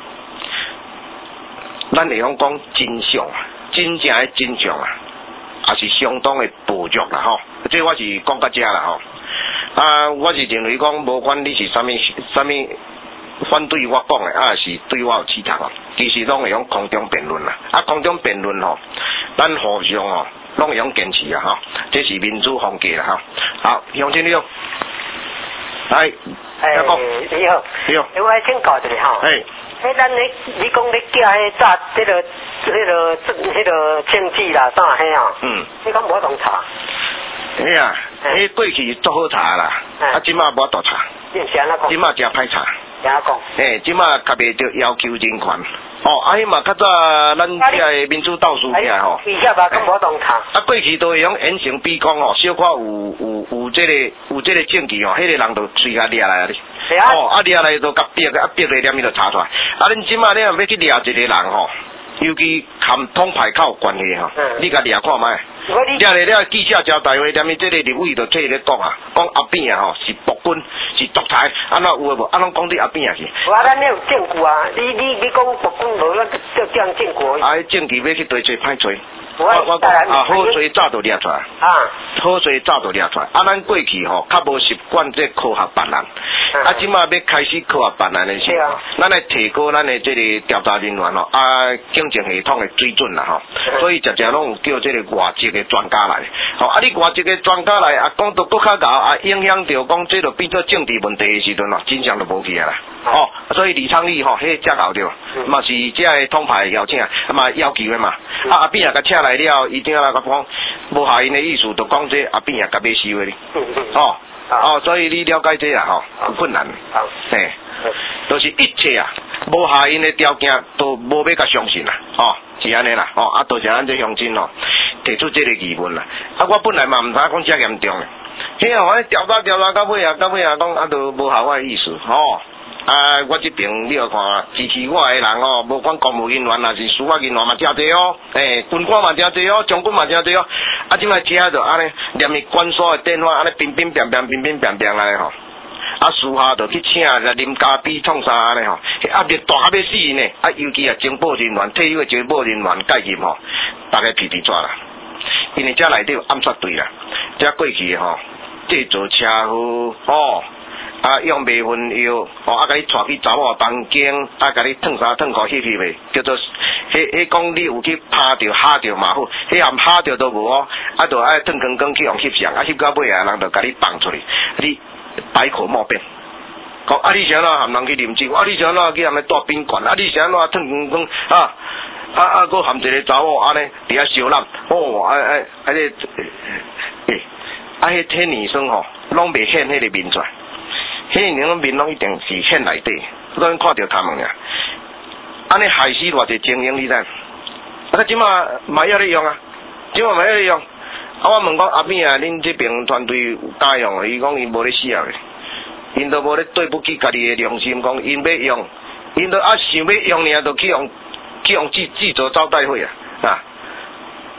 咱会讲讲真相啊，真正的真相啊，也是相当的薄弱啦吼。这我是讲到遮啦吼。啊，我是认为讲，无管你是啥物啥物反对我讲的，啊是对我有刺头啊，其实拢会用空中辩论啦。啊，空中辩论吼，咱互相吼，拢会用坚持啊吼，这是民主风格啦吼。好，乡亲你好，来， 哎，你好， 你好， 我还请教一下吼。哎。迄咱咧，你讲咧寄迄炸，迄个、迄个、迄个政治啦，啥迄啊？嗯。你讲无当查？ 嘿啊，迄过去足好查啦，啊，即马无多查。即马真歹查。听讲。嘿，即马特别着要求人权。哦，啊，迄嘛较早咱遮个民主倒数起来吼。以下吧，咁无当查。啊，过去都会用言行逼供哦，小可有有有这个有这个证据哦，迄个人就随甲掠来啊哩。哦，啊掠来就甲逼个，啊逼个念伊就查出来。啊，恁即马你若要去掠一个人吼，尤其含统派较有关系吼，你甲掠看觅。掠来了记者交代话，踮伊这个立委就替伊咧讲啊，讲阿扁啊吼是暴君，是独裁，安怎有诶无？啊，拢讲你阿扁啊去。我咱咧有证据啊，你你你讲暴君无，咱就这样证据。啊，证据要去对找歹找。我我讲啊，好找早就掠出来。啊。好找早就掠出来。啊，咱过去吼较无习惯这科学办案，啊，即马要开始科学办案的时候，咱来提高咱的这个调查人员吼，啊，警政系统的水准啦吼，所以常常拢有叫这个外籍的专家来。吼，啊，你外籍的专家来啊，讲到搁较高啊，影响到讲这就变做政治问题的时阵哦，真相就无去啊啦。哦，所以李昌钰吼，迄只后着，嘛是这个统派邀请，嘛要求的嘛。啊，阿扁也甲请来了，伊顶下来甲讲，无下因的意思，就讲这阿扁也甲要收的哩。哦哦，所以你了解这啊吼，有困难。嘿，都是一切啊，无下因的条件都无要甲相信啦。哦，是安尼啦。哦，啊，多谢咱这乡亲吼，提出这个疑问啦。啊，我本来嘛毋知讲遮严重的，嘿啊，我调查调查到尾啊，到尾啊讲啊，都无效我的意思，吼。啊，我这边你要看支持我的人哦，无管公务人员还是司法人员嘛，真济哦，诶、欸，军官嘛真济哦，将军嘛真济哦，啊，即摆车就安尼，连伊关锁的电话安尼乒乒乓乓、乒乒乓乓来吼，啊，私下就去请个林家比创啥安尼吼，压力大到要死呢，啊，尤其啊情报人员、退休的情报人员介入吼，大家皮皮抓啦，因为遮内底有暗杀队啦，遮过去吼，制造车祸哦。啊，用未婚药，哦，啊，甲你带去查某房间，啊，甲你烫衫烫裤翕翕袂，叫做，迄迄讲你有去拍着、吓着嘛好，迄含吓着都无哦，啊，就爱烫光光去用翕相，啊，翕到尾啊，人就甲你放出去，你百口莫辩。讲啊，你是安怎含人去啉酒？啊，你是安怎去含人住宾馆？啊，你是安怎烫光光啊？啊啊，佫含一个查某安尼伫遐小揽，哦，啊啊啊，这，诶，啊，迄天女生吼，拢袂显迄个面出来。迄年拢面拢一定是显内底，咱看到他们呀，安尼害死偌济精英，你知？啊，即马嘛要咧用啊，即马嘛要咧用。啊，我问讲阿扁啊，恁这边团队有答用？伊讲伊无咧需要咧，因都无咧对不起家己的良心，讲因要用，因都啊想要用尔，就去用去用记记者招待会啊，啊，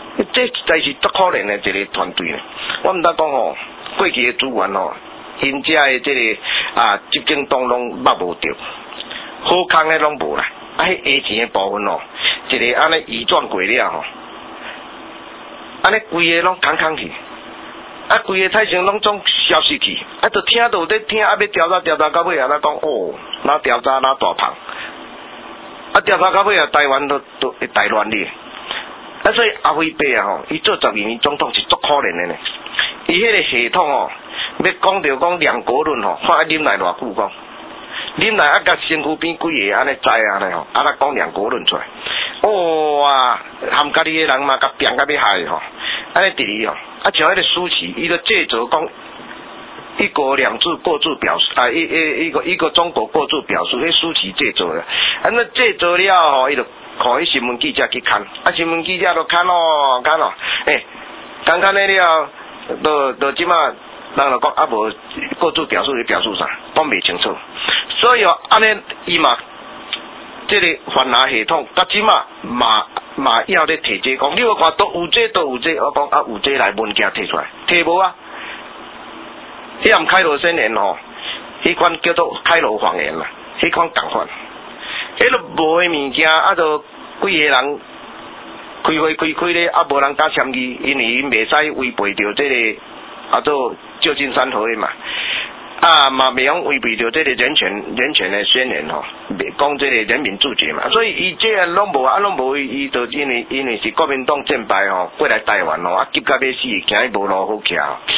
这实在是足可怜的一个团队呢。我毋知讲吼，过去的资源吼，因遮的这个啊执政党拢捌无着，好康的拢无啦。啊，迄下钱的部分吼，一个安尼移转过了吼，安尼规个拢空空去，啊，规个太阳拢总消失去，啊，就听到在听，啊，要调查调查到尾啊，咱讲哦，哪调查哪大胖，啊，调查到尾啊，台湾都都会大乱咧。啊，所以阿辉伯啊吼，伊做十二年总统是足可怜的呢。伊迄个系统哦，要讲着讲两国论吼，看啉来偌久讲，啉来啊，甲身躯边几个安尼知啊咧吼，啊，咱讲两国论出来，哇，含家己个人嘛，甲拼甲要害吼，安尼第二吼，啊，像迄个舒淇，伊就借着讲一国两制过注表述啊，一一一个一个中国过注表述，迄舒淇借着的，啊，那借着了吼，伊就。看迄新闻记者去看，啊新闻记者都看咯看咯，诶，看看了了，都都即马人就讲啊无过注表述是表述啥，讲袂清楚。所以哦，安尼伊嘛，即、这个番拿系统，到即马嘛嘛要咧提这讲，你有看都有这都有这，我讲啊有这来文件摕出来，摕无啊？迄项开罗宣言吼，迄款叫做开罗谎言啦，迄款共款。迄落无诶物件，啊，就几个人开会开开咧，啊，无人敢签字，因为因袂使违背着这个啊做旧金山合约嘛，啊嘛袂用违背着这个人权人权诶宣言吼，袂讲这个人民自决嘛，所以伊这拢无啊拢无，伊就因为因为是国民党战败吼，过来台湾吼，啊急甲要死，行伊无路好徛，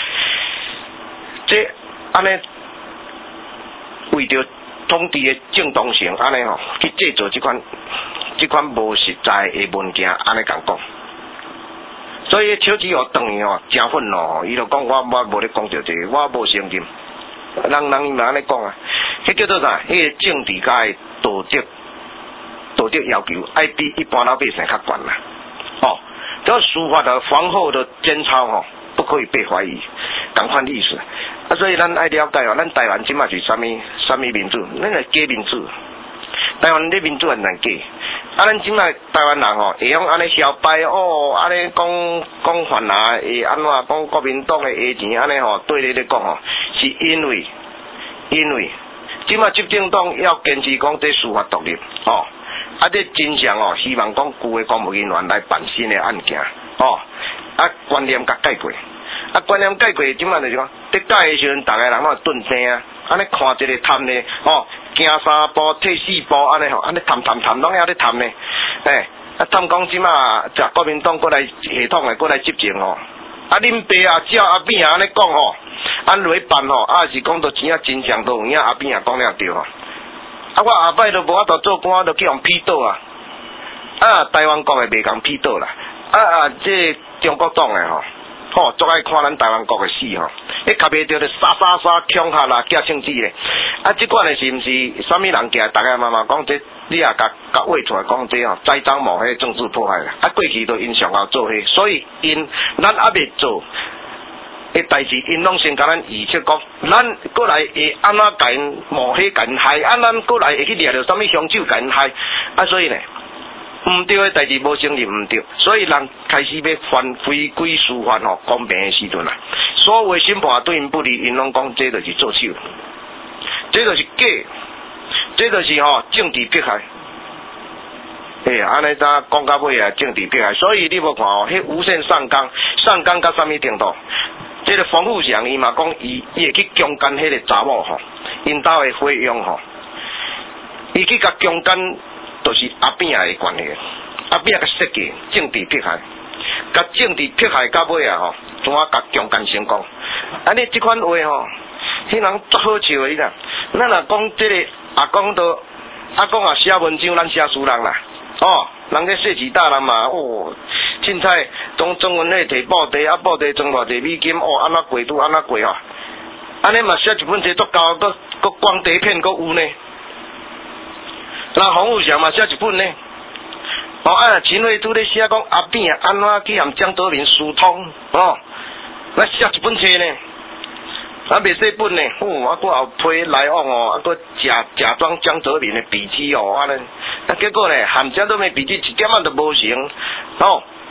这安尼为着。统治的正当性，安尼吼，去制作这款这款无实在的文件，安尼讲讲。所以手指哦，当伊吼真愤怒吼，伊就讲我我无咧讲着这个，我无承认。人人伊嘛安尼讲啊，迄叫做啥？迄个政治家的道德道德要求，爱比一般老百姓较悬啦。哦，这司法的皇后的贞操吼，不可以被怀疑，共款意思。啊，所以咱爱了解哦，咱台湾即马是啥物啥物民主？咱是假民主。台湾咧民主很难假。啊，咱即马台湾人吼，会用安尼嚣摆哦，安尼讲讲泛拿会安怎讲国民党的下钱安尼吼，对咧咧讲吼，是因为因为即马执政党要坚持讲这司法独立哦，啊，这真相哦，希望讲旧的公务人员来办新的案件哦，啊，观念甲改过。啊，观念改过，即摆就是讲，伫改的时阵，逐个人拢顿生啊，安尼看一个谈呢，哦，行三步退四步，安尼吼，安尼谈谈谈，拢还咧谈呢，诶，啊，谈讲即摆，食国民党过来系统的过来执政吼，啊，恁爸啊、照阿扁啊安尼讲吼，安落去办吼，啊是讲到钱啊真相都有影，阿扁啊讲了对吼，啊，我后摆都无法度做官，都去互批倒啊，啊，台湾国的袂共批倒啦，啊啊，这中国党的吼。吼，足爱看咱台湾国的死吼，迄卡袂着咧杀杀杀恐吓啦，假性子咧。啊，即款诶是毋是啥物人家？大家慢慢讲这，你也甲甲画出来讲这吼，栽赃冒迄政治迫害啦。啊，过去都因上后做迄，所以因咱还袂做诶代志，因拢先甲咱预测讲，咱过来会安怎甲因冒迄甲因害，啊，咱过来会去掠着啥物凶手甲因害，啊，所以呢。毋对诶代志无承认毋对，所以人开始要翻回归司法吼公平诶时阵啦，所有诶审判对因不利，因拢讲这就是作秀，这就是假，这就是吼政治迫害。诶，安尼咋讲到尾啊？政治迫害，所以你无看吼，迄无限上纲，上纲到啥物程度？这个冯富祥伊嘛讲，伊伊会去强奸迄个查某吼，因兜诶费用吼，伊去甲强奸。就是阿扁的关系，阿扁个设计政治迫害，甲政治迫害到尾啊吼，怎啊甲强奸成功？安尼即款话吼，迄人足好笑诶，你啦。咱若讲即个阿公都阿公啊写文章，咱写书人啦，哦，人家世纪大人嘛，哦，凊彩当中文咧摕报地，啊报地装偌济美金，哦安怎过拄安怎过吼，安尼嘛写一本册足够，搁搁光碟片搁有呢。那洪富祥嘛写一本呢，哦啊，秦桧拄咧写讲阿扁啊安怎去含江泽民疏通，哦，那写一本册呢，啊袂细本呢，哦，啊搁后批来往哦，啊搁假假装江泽民的笔迹哦，安尼，啊结果呢含江泽民笔迹一点仔都无成，哦，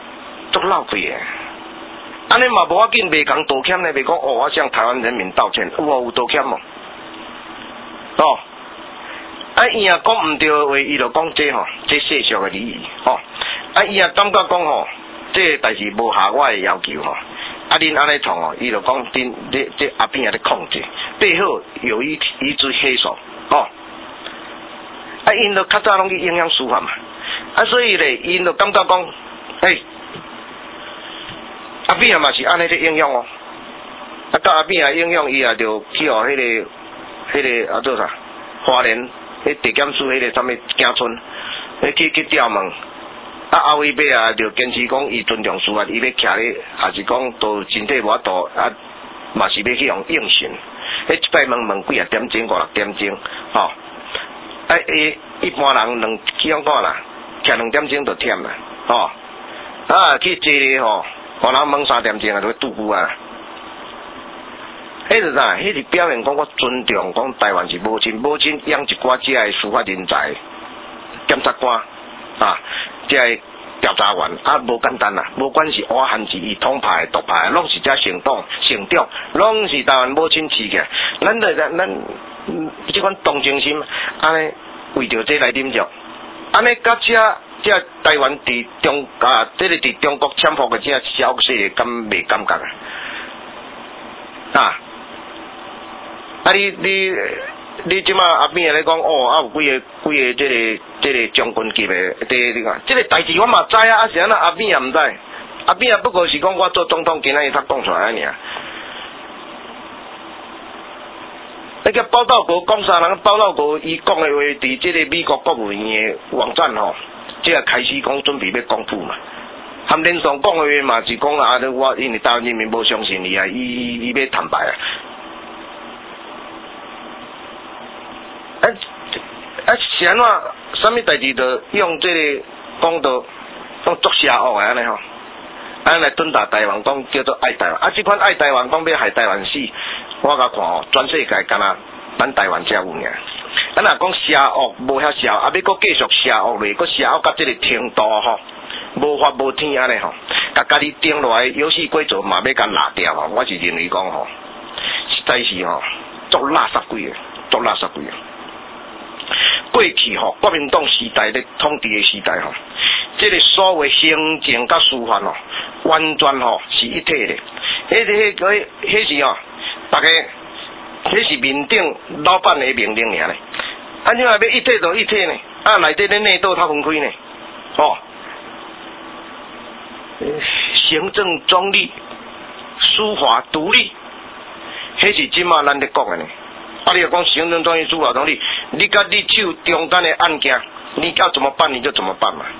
足闹鬼诶。安尼嘛无要紧，袂讲道歉呢，袂讲哦，我向台湾人民道歉，有无有道歉无？哦，啊伊也讲毋对话，伊就讲这吼，这世俗诶礼仪吼。啊伊也感觉讲吼，这代志无合我诶要求吼。啊恁安尼创吼，伊就讲恁这这阿扁也咧控制，背后有一一只黑手吼。啊因都较早拢去影响司法嘛，啊所以咧因就感觉讲，嘿。阿扁嘛是安尼咧影响哦，啊，到阿扁啊影响伊也着去互迄个、迄个啊做啥？花莲迄地检署迄个啥物警村，迄去去调问，啊后尾尾啊着坚持讲伊尊重司法，伊要徛咧，也是讲都身体无法度，啊嘛是要去用应讯，迄一摆问问几啊点钟、五六点钟，吼、哦，啊伊一般人两去讲讲啦，徛两点钟就忝啦，吼、哦，啊去坐咧吼。可能问三点钟啊，就拄久啊。迄是啥？迄是表现讲我尊重，讲台湾是无亲无亲养一寡遮个司法人才、检察官啊，遮个调查员啊，无简单啦，无管是我还是伊统派、独派，拢是遮成党、成长，拢是台湾母亲饲起。咱就咱咱即款同情心，安尼为着这来啉酒，安尼甲遮。这台湾伫中啊，这个伫中国潜伏的这消息，敢袂感觉啊？啊，啊你你你即马阿扁咧讲哦，啊有几个几个这个这个将军级的，这你看，这个代志我嘛知啊，啊是安那阿扁也毋知，阿扁也不过是讲我做总统，今仔日他讲出来尔。那个报道国讲啥人？报道国伊讲的话，伫这个美国国务院的网站吼。即个开始讲准备要公布嘛，含连上讲的话嘛是讲啊，我因为台湾人民无相信伊啊，伊伊要坦白啊。啊啊是安怎？啥物代志都用这个讲到讲作邪恶的安尼吼，安尼来蹲打台湾，讲叫做爱台湾。啊，即款爱台湾讲要害台湾死，我甲看吼，全世界敢若咱台湾才有尔。咱若讲邪恶无遐邪恶，啊要搁继续邪恶咧，搁邪恶到即个程度吼，无法无天安尼吼，甲家己定落来游戏规则嘛要甲拿掉吼，我是认为讲吼，实在是吼，足垃圾鬼个，足垃圾鬼个。过去吼，国民党时代咧统治的时代吼，即、這个所谓行政甲司法吼，完全吼是一体的。迄迄迄迄是吼，大家。迄是民政老板的命令尔咧，啊，你话要一体就一体呢，啊，内底咧内斗他分开呢，哦，行政中立，司法独立，迄是即马咱咧讲的呢。啊，你若讲行政中立、司法独立，你甲你手中间的案件，你要怎么办你就怎么办嘛。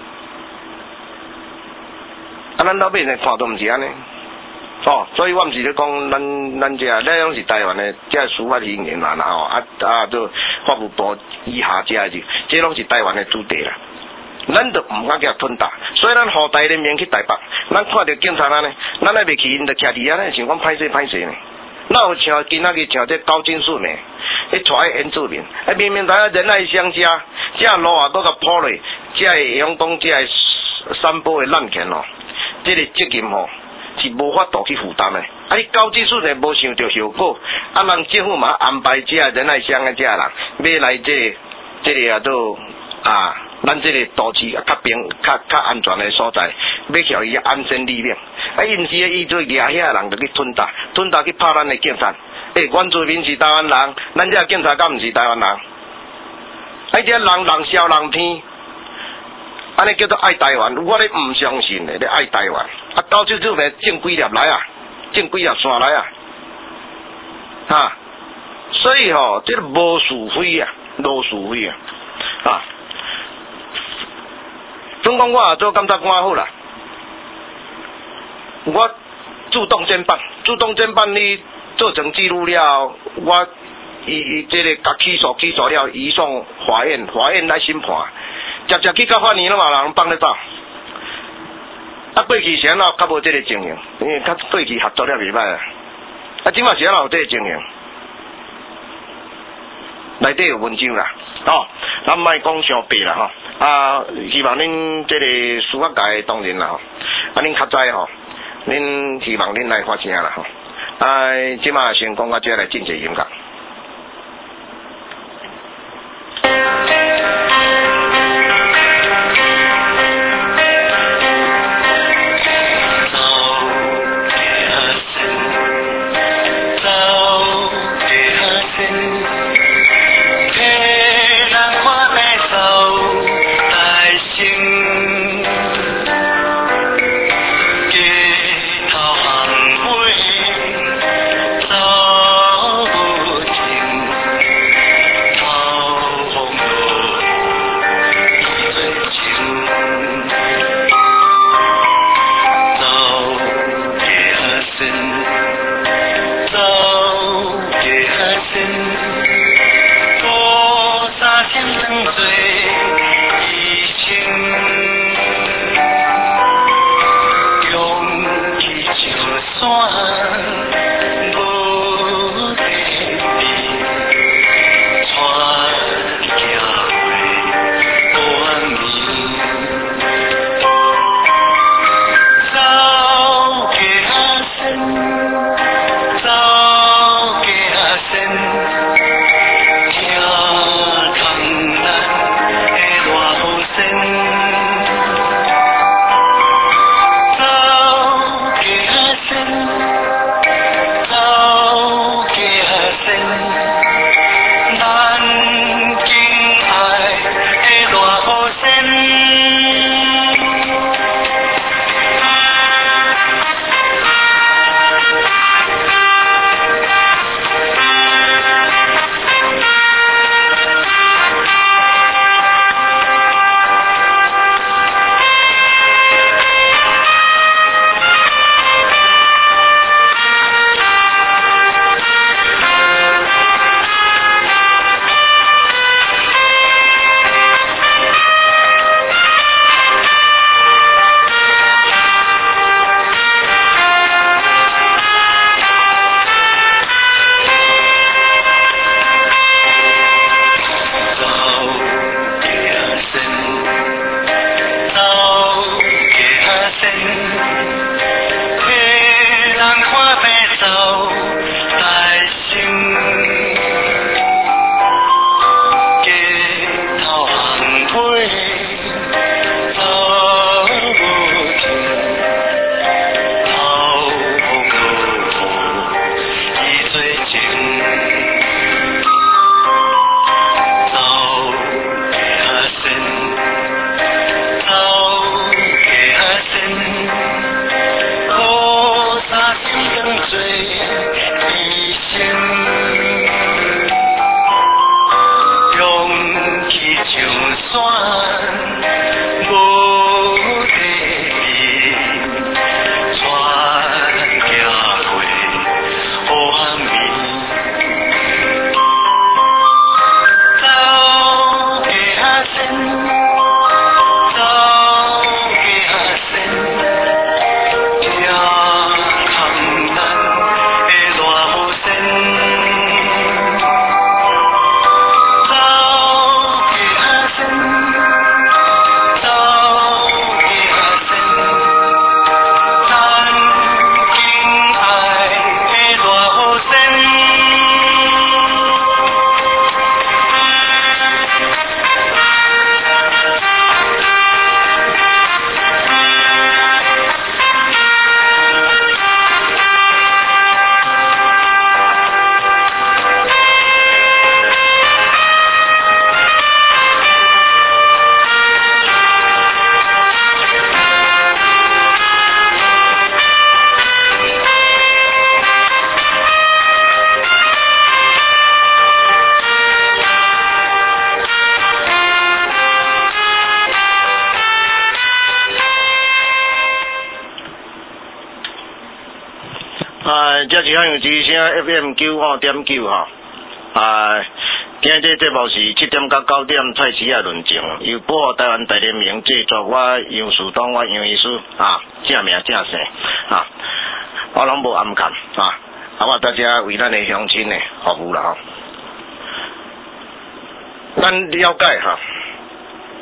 啊，咱老百姓看都毋是安尼。哦，所以我毋是咧讲咱咱遮，咱拢是台湾的遮司法人员啦，吼啊啊，做法务部以下遮个，这拢是台湾的主地啦。咱就毋敢甲吞打，所以咱护台人民去台北，咱看到警察安尼，咱还袂去，因就徛伫遐咧，想讲歹势歹势呢。哪有像今仔日像这高金顺呢？迄带原住民，啊明明知影仁爱乡遮，遮路啊搁甲破咧，遮会用讲遮个山坡的滥权哦，这个责任吼。是无法度去负担的，啊！你高技术呢无想到效果，啊！人政府嘛安排这仁爱乡的这人要来这这个啊做啊，咱这个都市较平较较安全的所在，要叫伊安身立命。啊！因时伊做掠遐人就去吞打，吞打去拍咱的警察。诶、欸，原住民是台湾人，咱这警察敢毋是台湾人？啊！这人人笑人偏。安尼叫做爱台湾，我咧唔相信咧，咧爱台湾。啊，到处处咧种几粒来啊，种几粒线来啊，哈。所以吼、哦，这个无是非啊，无是非啊，啊。总讲我做检察官好啦，我主动侦办，主动侦办你做成记录了，我伊伊这个甲起诉起诉了，移送法院，法院来审判。直接去到法院了嘛，人放咧走。啊，过去是安怎较无这个情形，因为较过去合作了袂歹啊。啊，即马是安怎有这个情形？内底有文章啦，哦，咱莫讲伤白啦吼。啊，希望恁这个司法界当然啦吼。 啊，恁较早吼，恁希望恁来发声啦吼。啊，即马先讲到这来进一音乐。啊，这是向阳之声 F M 九五点九哈。啊，今日这节目是七点到九点蔡司啊论证，由播台湾大联盟制作，我杨树东，我杨医师啊，正名正姓啊，我拢无暗砍啊，啊，我大家为咱的乡亲呢服务啦吼。咱了解哈，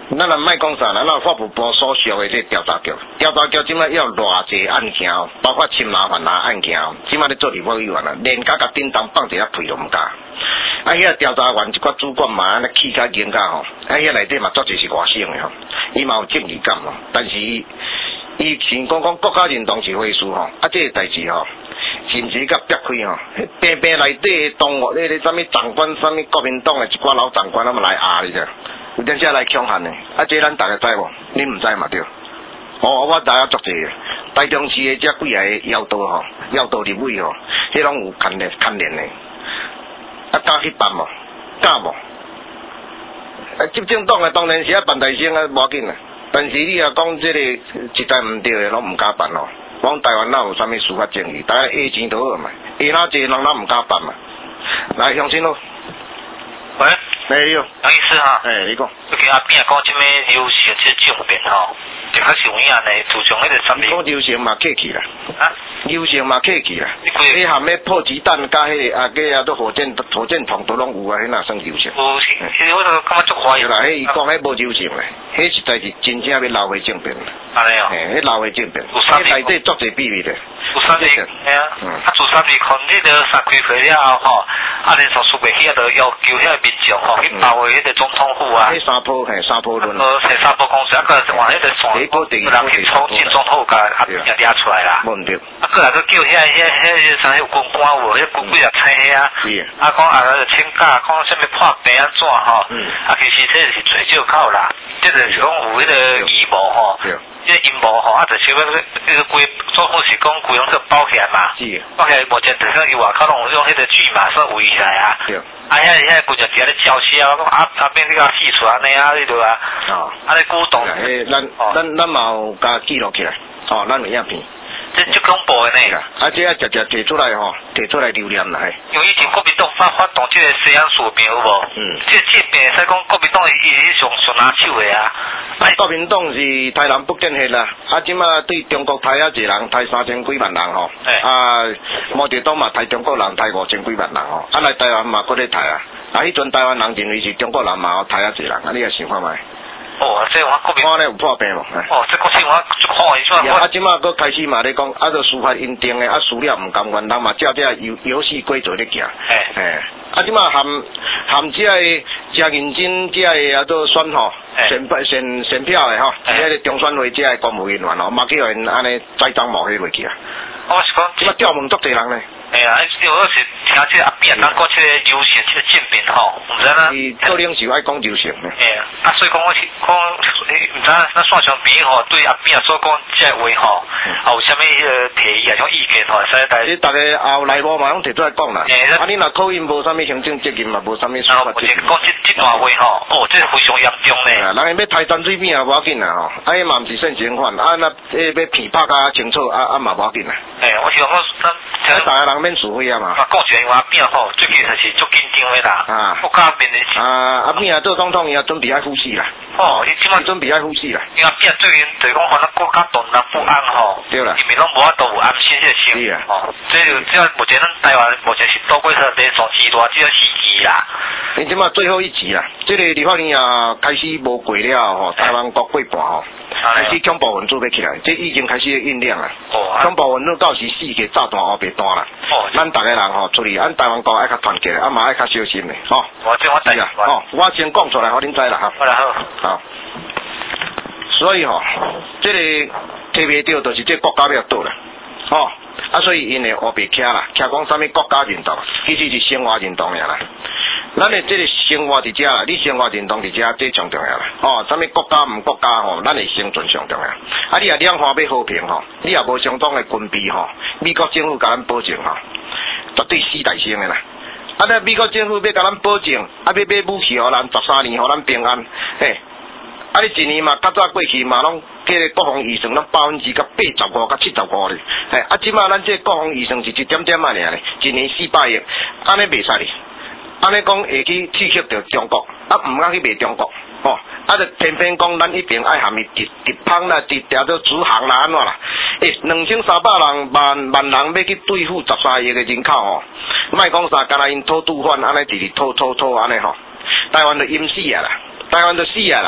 咱若莫讲啥，咱若法务部所属的这调查局，调查局即摆要偌济案件，包括侵拿犯拿案件，即摆咧做立法委员啊，连甲甲叮当放一下屁都毋敢。啊，遐调查员一寡主管嘛，安尼气甲硬甲吼，啊，遐内底嘛足侪是外省的吼，伊嘛有正义感吼，但是伊先讲讲国家认同是回事吼，啊，这个代志吼。甚至甲撇开吼，平平内底同学迄个啥物长官、啥物国民党的一寡老长官，他们来压你者，有阵时来强悍的，啊，这咱大家知无？你毋知嘛对？哦，我知影足济，台中市的遮几个要道吼，要道立委吼，迄拢有牵连牵连的，啊，敢去办无？敢无？啊，执政党的当然是啊办大声啊，无要紧啦，但是你若讲这个实在毋对的，拢毋敢办咯。讲台湾哪有啥物司法正义？大家下钱就好嘛，下哪济人哪毋敢办嘛？来，乡亲咯。 喂， 哎哟， 杨医师哈。 哎，你讲。 你听阿边讲即摆流行即个政变吼，就较是有影呢，自从迄个啥物。 讲流行嘛客气啦。 啊？ 流行嘛客气啦。你迄含迄破鸡蛋甲迄个啊，个啊，都火箭火箭筒都拢有啊，迄哪算流行？ 有，其实我都感觉足怀疑。 对啦，迄伊讲迄无流行咧，迄实在是真正要流回政变啦。 安尼哦。 嘿，迄流回政变。迄内底足侪秘密的。 有啥物？嘿啊。嗯。啊，做啥物？看迄个三开会了后吼，啊，连续数袂起啊，就要求遐民众吼去包围迄个总统府啊。 迄三波嘿，三波论。 呃，嘿，三波公司啊，个是往迄个线，人去冲进总统甲啊也掠出来啦。 无毋对。 啊，过来去叫遐遐遐啥迄军官无，迄军几啊青遐啊。是。啊，讲啊，请假，讲啥物破病安怎吼？嗯。啊，其实这是吹借口啦，这就是讲有迄个义务吼。对。这阴谋吼，啊，就是要迄个规总统是讲规拢个包起来嘛。是。包起来目前就算伊外口拢用迄个锯嘛，说围起来啊。对。啊，遐遐规只伫咧叫嚣，讲啊啊变你甲戏出安尼啊，你对啊。哦。啊，咧鼓动。 诶，咱咱咱嘛有甲记录起来，哦，咱有影片。 这最恐怖的呢。 啊，这啊直接提出来吼，提出来留念啦嘿。 因为以前国民党发发动这个西安事变有无？嗯。这这边使讲国民党伊是上上拿手的啊。 啊，国民党是台南不见血啦，啊，即马对中国台啊，一人台三千几万人吼。欸。啊，毛泽东嘛，台中国人台五千几万人吼，啊来台湾嘛，搁咧台啊，啊，迄阵台湾人认为是中国人嘛，台啊一人，啊，你也想看觅？ 哦，这我国民看咧有破病无？ 哦，这个是我足看伊算。 啊，即马搁开始嘛咧讲，啊，着司法认定的，啊，资料毋甘愿，人嘛照这游游戏规则咧行。嘿，嘿，啊，即马含含这个真认真，这个啊做选吼，选票选选票的吼，这个中选会这个公务人员吼，嘛叫因安尼栽赃冒迄落去啊。 我是讲， 即马调问足侪人咧。 哎呀，因为我是听这阿扁咱讲这个流行这个政变吼，毋知影。 伊做领袖爱讲流行。 哎呀，啊，所以讲我是讲，毋知咱线上边吼对阿扁所讲这话吼，啊有啥物迄个提议啊种意见吼，使大家。大家后来无嘛拢提出来讲啦。啊，你若口音无啥物行政责任嘛，无啥物说法。 啊，讲这这段话吼，哦，这非常严重咧。 人要抬山水扁也无要紧啦吼，啊，伊嘛毋是现行犯，啊那迄要骗拍甲清楚，啊啊嘛无要紧啦。哎， 我想讲咱。 啊，大家人免输费啊嘛。 啊，讲起来阿扁吼，最近就是足紧张的啦。啊。国家面的是。 啊，阿扁啊做总统伊也准备爱呼吸啦。 哦，伊即摆准备爱呼吸啦。 因为阿扁最近就是讲，可能国家动荡不安吼。对啦。因为拢无法度有安心个心。是啊。哦，这就只要目前咱台湾目前是倒过特别上极大这个时期啦。 你即摆最后一集啦，这个立法院啊开始无过了吼，台湾国过半吼。开始恐怖分子要起来，这已经开始酝酿啦。哦。恐怖分子到时死个炸弹后白弹啦。哦。咱逐个人吼出去，咱台湾国爱较团结，啊嘛爱较小心的，吼。 我这我知啊。 哦，我先讲出来，互恁知啦哈。 好啦好。 好。所以吼，这个摕袂到，就是这国家要倒啦，吼。啊，所以因会黑白徛啦，徛讲啥物国家认同，其实是生活认同尔啦。咱的这个生活伫遮啦，你生活认同伫遮，这上重要啦。哦，啥物国家毋国家吼，咱的生存上重要。啊，你也两方要和平吼，你也无相当的军备吼，美国政府甲咱保证吼，绝对死大声的啦。啊，那美国政府要甲咱保证，啊要买武器互咱十三年互咱平安，嘿。啊！你一年嘛，较早过去嘛，拢迄个国防预算拢百分之甲八十五、甲七十五咧。嘿，啊，即马咱这国防预算是一点点啊尔咧，一年四百亿，安尼袂使咧。安尼讲会去刺激着中国，啊，毋敢去卖中国，吼、哦，啊，就偏偏讲咱一边爱含伊直直芳啦，直条做主行啦，安怎啦？诶，两千三百人万万人要去对付十三亿个人口吼，莫讲啥，干那因讨拄反，安尼直直讨讨讨安尼吼，台湾就淹死啊啦，台湾就死啊啦。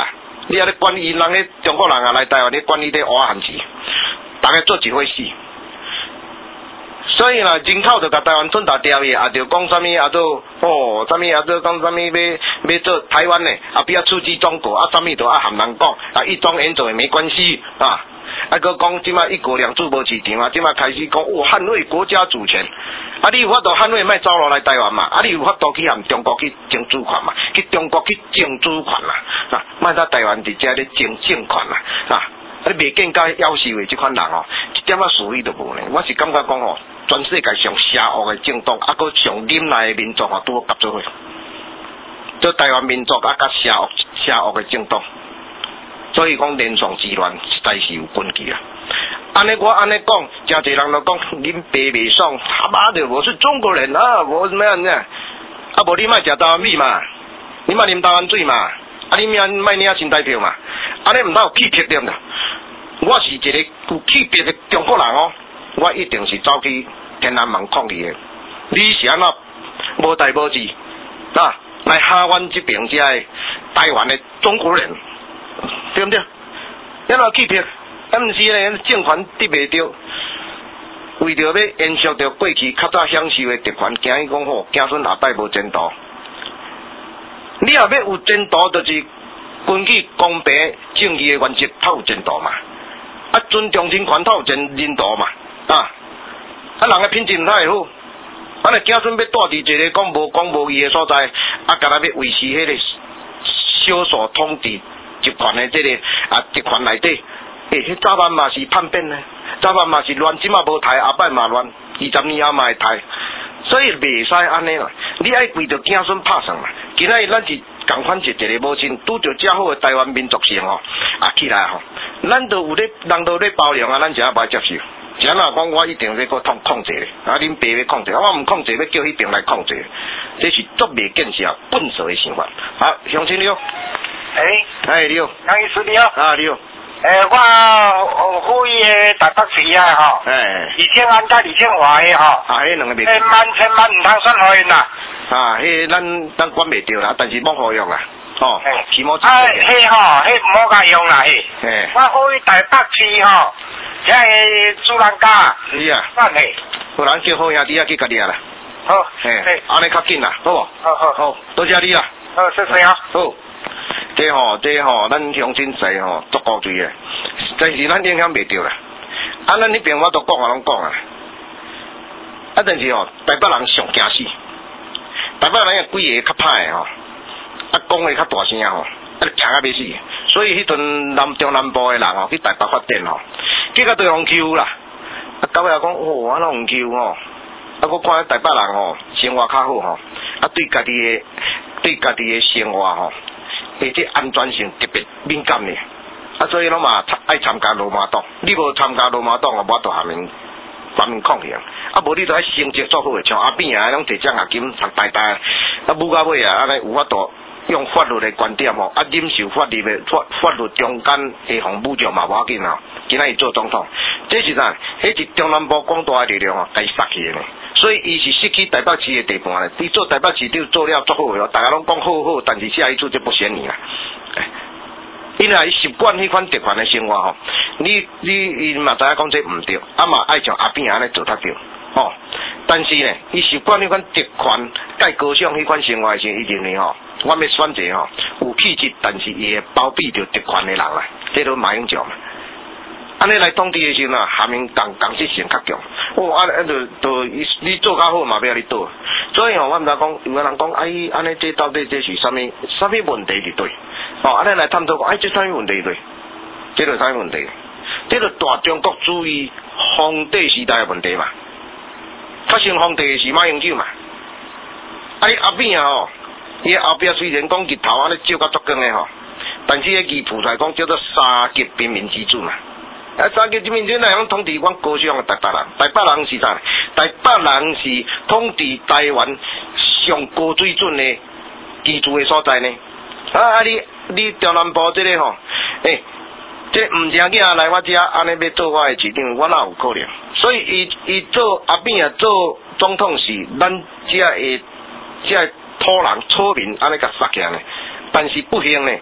你啊咧管伊人咧中国人啊来台湾，你管伊咧挖汉字，大家做一回事。所以啦，人口就甲台湾吞大掉去，啊，就讲啥物啊做哦，啥物啊做讲啥物要要做台湾呢？啊，不要出击中国，啊，啥物都啊含人讲，啊，一中演做也没关系啊。啊，佮讲即马一国两制无市场啊，即马开始讲哦，捍卫国家主权。啊，你有法度捍卫，莫走落来台湾嘛？啊，你有法度去含中国去争主权嘛？去中国去争主权啦，啊，莫在台湾伫遮咧争政权啦，啊，啊，你未见甲夭寿的即款人哦，一点仔事理都无呢。我是感觉讲哦，全世界上邪恶的政党，啊，佮上忍耐的民族哦，拄好夹做伙。做台湾民族啊，甲邪恶邪恶的政党。所以讲连上之乱实在是有根据啊！安尼我安尼讲，真侪人都讲恁爸袂爽，他妈的我是中国人啊，我怎么样呢？啊，无你莫食台湾米嘛，你莫啉台湾水嘛，啊你莫莫领新台票嘛，安尼毋通有气魄点啦。我是一个有气魄的中国人哦，我一定是走去天安门抗议的。你是安怎无代无志啊？来下阮这边遮的台湾的中国人。对不对？咱有气魄，啊，毋是咧，政权得袂着，为着要延续着过去较早享受的特权，惊伊讲吼，子孙下代无前途。你若要有前途，就是根据公平正义的原则，才有前途嘛。啊，尊重人权，才有前人途嘛。啊，啊，人的品质才会好。啊，你子孙要住伫一个讲无讲无义的所在，啊，干那要维持迄个少数统治。集团的这个啊，集团内底，诶、欸，早晚嘛是叛变呢，早晚嘛是乱，即马无台，后摆嘛乱，二十年后嘛会台，所以袂使安尼啦。你爱为着子孙拍算嘛。今仔日咱是共款一一个母亲，拄着遮好的台湾民族性吼，啊起来吼，咱都有咧，人都咧包容啊，咱就要接受。只若讲我一定要个控控制咧，啊，恁爸要控制，我毋控制，要叫迄边来控制，这是足袂见识、笨拙的想法。好，乡亲你好。 诶， 哎，你好， 杨医师你好， 啊你好， 诶，我呼吁诶台北市啊吼， 哎， 二千万甲二千外诶吼， 啊，迄两个袂， 诶，万千万毋通算互因啦， 啊，迄咱咱管袂着啦，但是莫好用啦，哦，起码， 啊，迄吼，迄毋好甲用啦，迄， 嘿， 我呼吁台北市吼，即个主人家， 是啊， 算嘿， 有人叫好兄弟啊去家己啊啦， 好， 嘿，安尼较紧啦，好无？ 好好好，多谢你啦， 好，谢谢啊， 好。这吼，这吼，咱乡亲侪吼足高追诶，但是咱影响袂着啦。啊，咱迄边我都讲啊，拢讲啊。啊，但是吼，台北人上惊死，台北人有几个较歹诶吼，啊讲诶较大声吼，啊惊啊要死。所以迄阵南中南部诶人吼去台北发展吼，结果对方求啦。啊，到尾讲哦，安怎唔求吼？啊，我看台北人吼生活较好吼，啊对家己诶对家己诶生活吼。而且安全性特别敏感呢，啊，所以拢嘛爱参加罗马党。你无参加罗马党，我无法度下面全面抗衡。啊，无你都爱成绩做好诶，像阿扁啊，拢摕奖学金读大大，啊，舞到尾啊，安尼有法度用法律诶观点吼，啊，忍受法律诶法法律中间会互侮辱嘛无要紧吼。今仔日做总统，这是啥？迄是中南部广大诶力量哦，该杀去诶呢。所以伊是失去台北市的地盘咧，伊做台北市长做了足好哦，大家拢讲好好，但是下一次就不选你啦。因为伊习惯迄款特权的生活吼，你你伊嘛知影讲这毋对，啊嘛爱像阿扁安尼做较对，吼。但是呢，伊习惯迄款特权、介高尚迄款生活的时候，伊认为吼，我要选择吼有气质，但是伊会包庇着特权的人啦，这都马英九嘛。安尼来统治的时候呐，下面共共识性较强。哦，安尼就就你做较好嘛，要你倒。所以吼，我毋知讲，有个人讲，哎，安尼这到底这是啥物啥物问题伫对？哦，安尼来探讨讲，哎，这啥物问题伫对？这就啥物问题？这就大中国主义皇帝时代的问题嘛。较先皇帝是马英九嘛。啊，你后边啊吼，伊后壁虽然讲日头安尼照甲足光的吼，但是迄字谱出来讲叫做三级平民之主嘛。啊，三级平民之主来讲统治阮高雄的台北人，台北人是啥？台北人是统治台湾上高水准的居住的所在呢。啊，啊你你中南部这个吼，诶、欸，这毋正囝来我遮安尼要做我的市长，我哪有可能？所以伊伊做阿扁啊做总统是咱遮的遮土人草民安尼甲杀起来呢。但是不幸呢，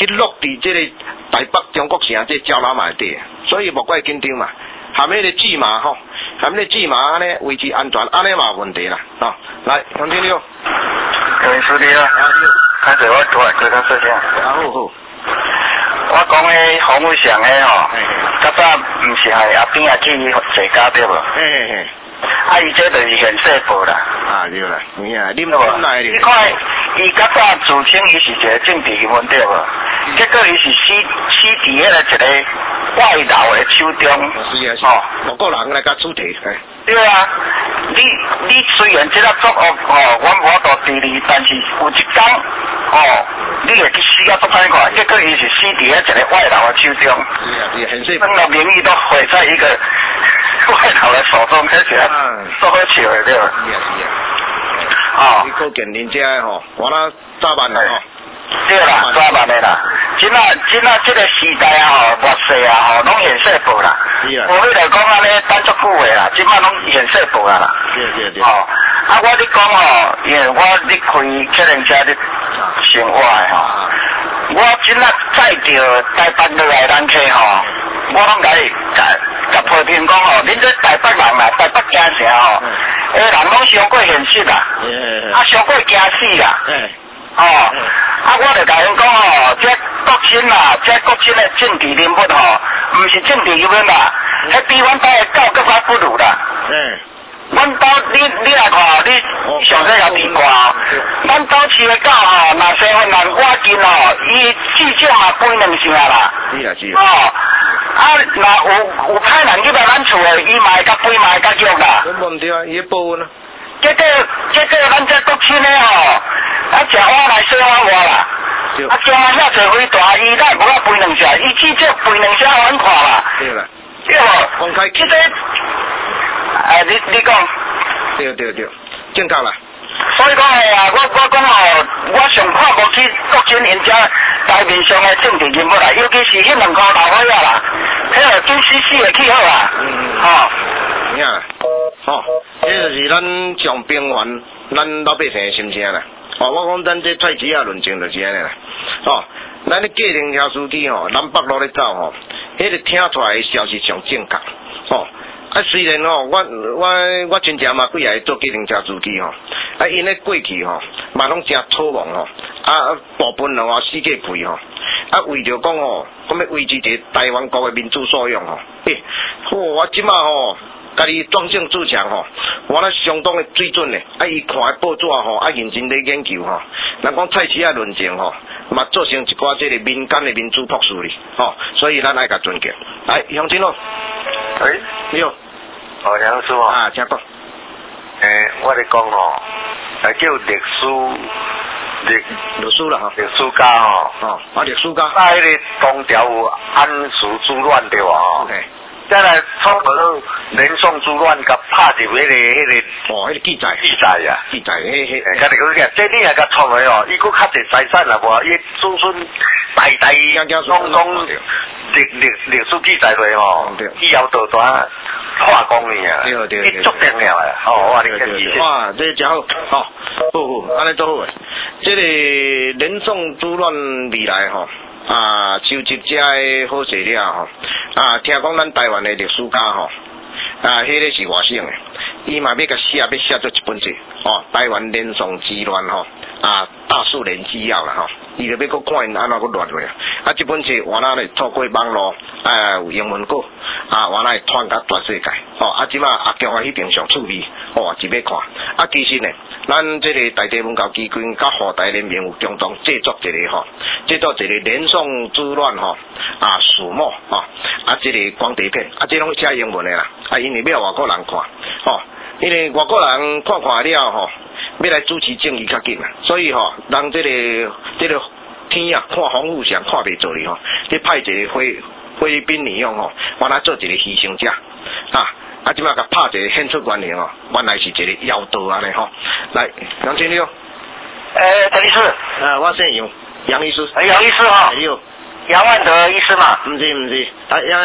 去落伫这个台北中国城这招揽内底，所以莫怪紧张嘛。含迄个芝麻吼，含迄个芝麻安尼维持安全，安尼嘛有问题啦。哦，来，杨经理。 诶，师弟啊，开始我我来做个说下。 好好。 我讲诶，黄伟翔诶吼，较早毋是系后边也去坐家对无？ 嘿嘿嘿。 啊，伊这就是现世报啦。啊， 对啦，你啊，你冇来哩。 你看，伊较早自称伊是一个政治人物对无？结果伊是死死伫迄个一个外劳的手中。 是啊是。哦，某个人来甲主题。 对啊，你你虽然即个作恶哦，我我都支持，但是有一天哦，你会去死啊足歹看，结果伊是死伫迄一个外劳的手中。 是啊是，很世。 整个名誉都毁在一个外劳的手中，而且做好笑的对吧？ 是啊是啊。 哦。 你可见人家吼，我那早晚的吼。 对啦，早晚的啦。今仔今仔这个时代啊吼，热世啊吼，拢现世报啦。是啊。无迄个讲安尼等足久的啦，今仔拢现世报啊啦。 对对对。 哦，啊我你讲吼，因为我你开客人家你生活的吼，我今仔载着台北落来咱客吼，我拢甲伊甲甲批评讲吼，恁这台北人啦，台北城城吼，诶人拢伤过现实啦，啊伤过惊死啦。哦，啊，我就甲因讲吼，这国亲啦，这国亲的政治人物吼，毋是政治人物啦，迄比阮兜的狗更加不如啦。嗯。阮兜你你来看，你上细也奇怪哦，咱兜饲的狗吼，若生份人我见吼，伊至少嘛飞两声啦。 是啊是啊。哦，啊，若有有歹人入来咱厝的，伊嘛会甲飞嘛会甲叫啦。 根本对啊，伊保温啊。 结果结果咱这国亲的吼。啊，食我来说我我啦，啊，叫我遐侪飞大，伊咱无法飞两下，伊至少飞两下阮看啦。 对啦， 对无？ 公开。 即个，哎，你你讲。 对对对，正确啦。 所以讲诶啊，我我讲吼，我上看无去国军因遮台面上诶政治人物啦，尤其是迄两箍老伙仔啦，迄个紧死死诶去好啊。嗯。吼。 你啊，吼，这就是咱上平原咱老百姓诶心声啦。哦，我讲咱这菜市啊论证就是安尼啦。哦，咱咧计程车司机吼，南北路咧走吼，迄个听出来诶消息上正确。哦，啊虽然吼，我我我亲戚嘛几个做计程车司机吼，啊因咧过去吼，嘛拢真土忙吼，啊大部分人话世界贵吼，啊为着讲吼，讲要维持一个台湾国诶民主素养吼，诶、欸，好我即马吼。家己壮正自强吼，我咧相当的水准咧。啊，伊看的报纸吼，啊认真咧研究吼。咱讲菜市啊论证吼，嘛做成一寡即个民间的民主博士哩，吼。所以咱爱甲尊敬。来，乡亲咯。 喂， 你好。 哦，杨师傅。 啊，请讲。 诶，我咧讲吼，来叫历史历历史啦吼。 历史家吼。 哦，啊历史家。 啊，迄个东条有安史之乱对哇吼。 OK。 再来创个南宋之乱，甲拍入迄个迄个哦，迄个记载记载啊， 记载，嘿嘿， 甲你讲，这你也甲创个哦，伊佫较侪财产啦，无，伊子孙代代拢拢历历历史记载落吼，以后就单化工伊啊， 对对对， 足重要诶，哦，哇，你看记哇，这真好，好，好好，安尼做好诶，这个南宋之乱未来吼。啊，收集遮的好资料吼，啊，听讲咱台湾的历史家吼，啊，迄个是外省的，伊嘛要甲写，要写做一本册，哦，台湾南宋之乱吼，啊，大数年纪要啦吼，伊就要搁看因安怎搁乱落啊，啊，这本册我那咧透过网络，啊，有英文稿，啊，我那会传甲全世界，哦，啊，即马阿强啊迄边上趣味，哦，一要看，啊，其实呢。咱这个台地文教基金甲华台联盟有共同制作一个吼，制作一个南宋之乱吼啊始末吼啊，这个光碟片啊，这拢写英文的啦，啊，因为要外国人看吼，因为外国人看看了吼，要来主持正义较紧啊，所以吼，人这个这个天啊，看防护上看袂做哩吼，你派一个菲菲律宾女佣吼，我来做一个牺牲者啊。啊，即马甲拍一个献出原形哦，原来是一个妖道安尼吼。来，杨经理哦。 诶，陈医师。 啊，我姓杨，杨医师。 杨医师哈。 你好。 杨万德医师嘛？ 唔是唔是，啊杨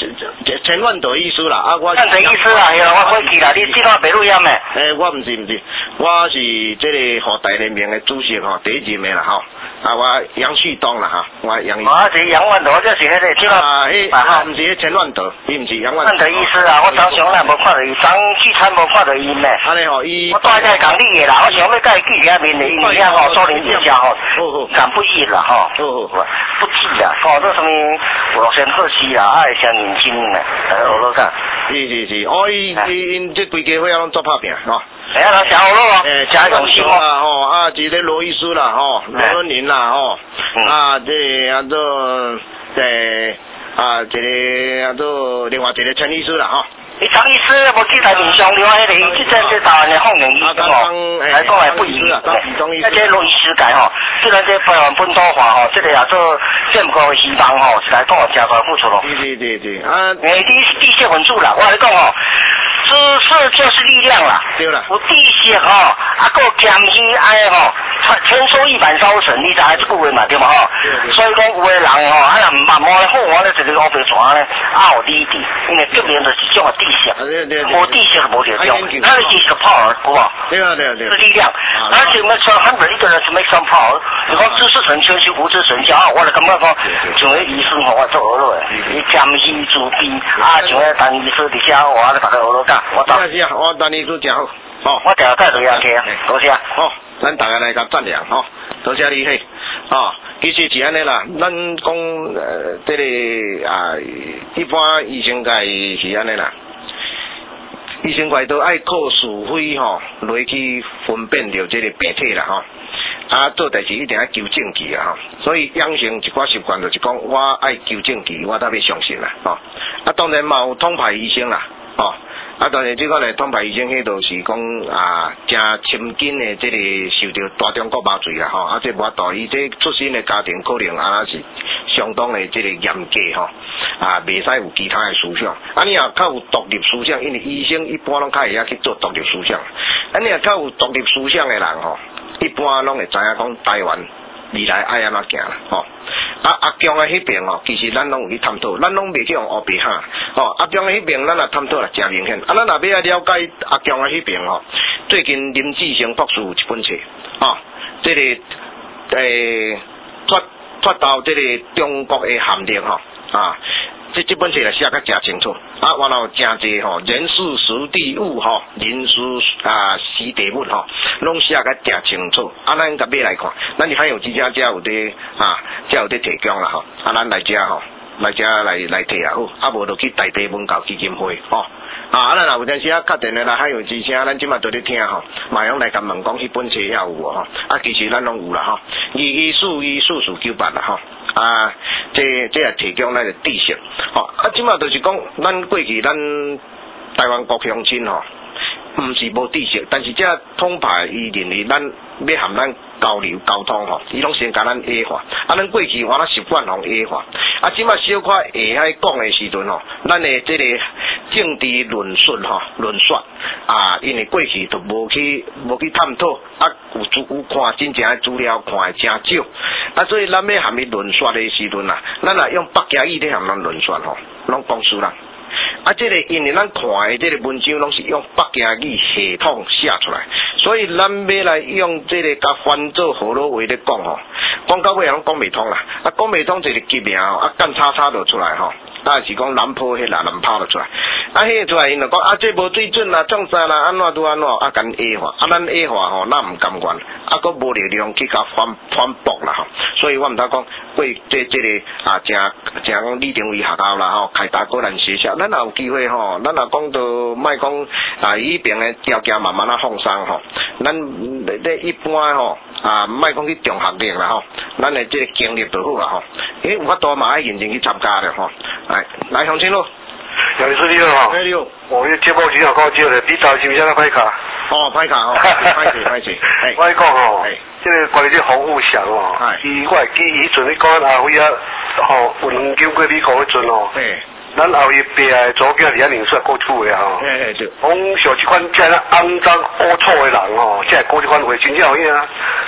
这千万度意思啦，啊我。 千万度意思啦，呀，我过去啦，你这段白录音诶？ 诶，我唔是唔是，我是这个河大联盟的主席吼，第一任的啦吼，啊我杨旭东啦哈，我杨。 我是杨万度，这是迄个这个。 啊，迄啊唔是迄千万度，伊唔是杨万。 万度意思啊，我昨上咱无看到伊，昨聚餐无看到伊呢。 安尼吼，伊。 我带在讲你的啦，我想要甲伊见一下面的，因为遐吼少年之下吼，敢不义啦吼，不济啦，吼这什么五六千特西啦，爱像年轻呢，我都讲。 是是是，哦伊伊因这规家伙拢做拍拼吼。 哎呀，小好咯，诶，加用心啦吼，啊，一个罗伊斯啦吼，罗伦林啦吼，啊，这啊做这啊，一个啊做另外一个陈医师啦吼。 你张医师无记在面上，另外迄个伊即阵即台湾的放映医生哦，来讲来不一样。那这罗医师界吼，虽然这台湾本土化吼，这个也做政府的希望吼，是来讲有诚大付出咯。 对对对，啊， 诶，地地势稳住啦，我来讲吼。知识就是力量啦， 对啦。 有知识吼，啊个谦虚爱吼，千说一板烧成，你知影这句话嘛对嘛吼？所以讲有的人吼，啊若唔捌摸咧好，我咧一个乌白船咧，啊有理智，因为革命就是一种的知识，无知识就无得中，那个知识 power， 好不好？ 对啊对啊对啊。 是力量，而且 make some hundred 一个人是 make some power， 你讲知识成谦虚，无知成骄傲，我就感觉讲，像迄医生吼，我做学落诶，伊谦虚自卑，啊像迄陈医师伫遐，我咧大家学落讲。 我是啊是啊，我陈医师真好，哦， 我定带对下去啊，多谢。 哦，咱大家来甲赞扬吼，多谢你嘿，哦，其实是安尼啦，咱讲呃，这个啊，一般医生界是安尼啦，医生界都爱靠是非吼来去分辨着这个病体啦吼。啊，做代志一定要求证据啊吼，所以养成一寡习惯就是讲，我爱求证据，我才要相信啦，吼。啊，当然嘛有统派医生啦，吼。啊，当然这个咧，统派医生迄都是讲啊，真亲近的这个受到大中国麻醉啦，吼。啊，这无法度，伊这出身的家庭可能啊是相当的这个严格吼，啊，袂使有其他的思想。啊，你若较有独立思想，因为医生一般拢较会晓去做独立思想。啊，你若较有独立思想的人吼。一般拢会知影讲台湾未来爱安怎行啦，吼。啊阿强的迄边吼，其实咱拢有去探讨，咱拢袂去用黑白哈，吼。阿强的迄边咱也探讨啦，真明显。啊，咱若要来了解阿强的迄边吼，最近林志成博士有一本册，吼，这个诶脱脱到这个中国的含量吼，啊。这这本册来写甲真清楚，啊，然后真侪吼人事时地物吼，人事啊时地物吼，拢写甲真清楚。啊，咱甲买来看，咱还有几家家有啲啊，才有啲提供啦吼。啊，咱来遮吼，来遮来来摕也好，啊无就去台北文教基金会吼。啊，咱若有阵时啊，确定的啦，还有之前咱即马都咧听吼，马上来甲问讲迄本册也有无吼？啊，其实咱拢有啦吼，二一四一四四九八啦吼。啊，这这也提供咱个知识，吼、哦、啊，即马就是讲，咱过去咱台湾国乡亲吼，毋是无知识，但是这统派伊认为咱要含咱交流沟通吼，伊拢先甲咱矮化，啊，咱过去我咱习惯互矮化，啊，即马小可会晓讲的时阵吼，咱的这个政治论述吼，论说啊，因为过去都无去无去探讨，啊，有有看真正的资料看的真少，啊，所以咱要含伊论说的时阵啊，咱也用百家语咧含咱论说吼，拢讲输人。啊，这个因为咱看的这个文章拢是用北京语系统写出来，所以咱要来用这个甲翻做河洛话咧讲吼，讲到尾拢讲袂通啦，啊讲袂通就是级名吼，啊干叉叉就出来吼，啊是讲南坡迄啦南趴就出来，啊迄个出来因就讲啊这无水准啦，创啥啦，安怎拄安怎，啊干矮化，啊咱矮化吼，咱毋甘愿，啊佫无力量去甲反反驳啦吼，所以我毋知讲为这这个啊正正讲李定伟学校啦吼，开大个人学校，咱也有机会吼，咱也讲到莫讲啊迄边的条件慢慢啊放松吼，咱咧一般吼啊莫讲去中学历啦吼，咱的这个经历就好啦吼，诶有法度嘛爱认真去参加的吼，来来乡亲咯。 杨医师你好， 哎你好， 我这节目真好搞笑咧，比早是毋是那歹卡？ 哦，歹卡哦，歹势歹势， 我来讲吼，这个关于这洪富祥哦，伊我会记伊阵咧讲阿辉啊，吼，有两经过美国迄阵哦，咱后伊爸的祖囝伫遐认识过厝的吼，讲像即款遮尔肮脏龌龊的人哦，才会讲即款话真正有影啊，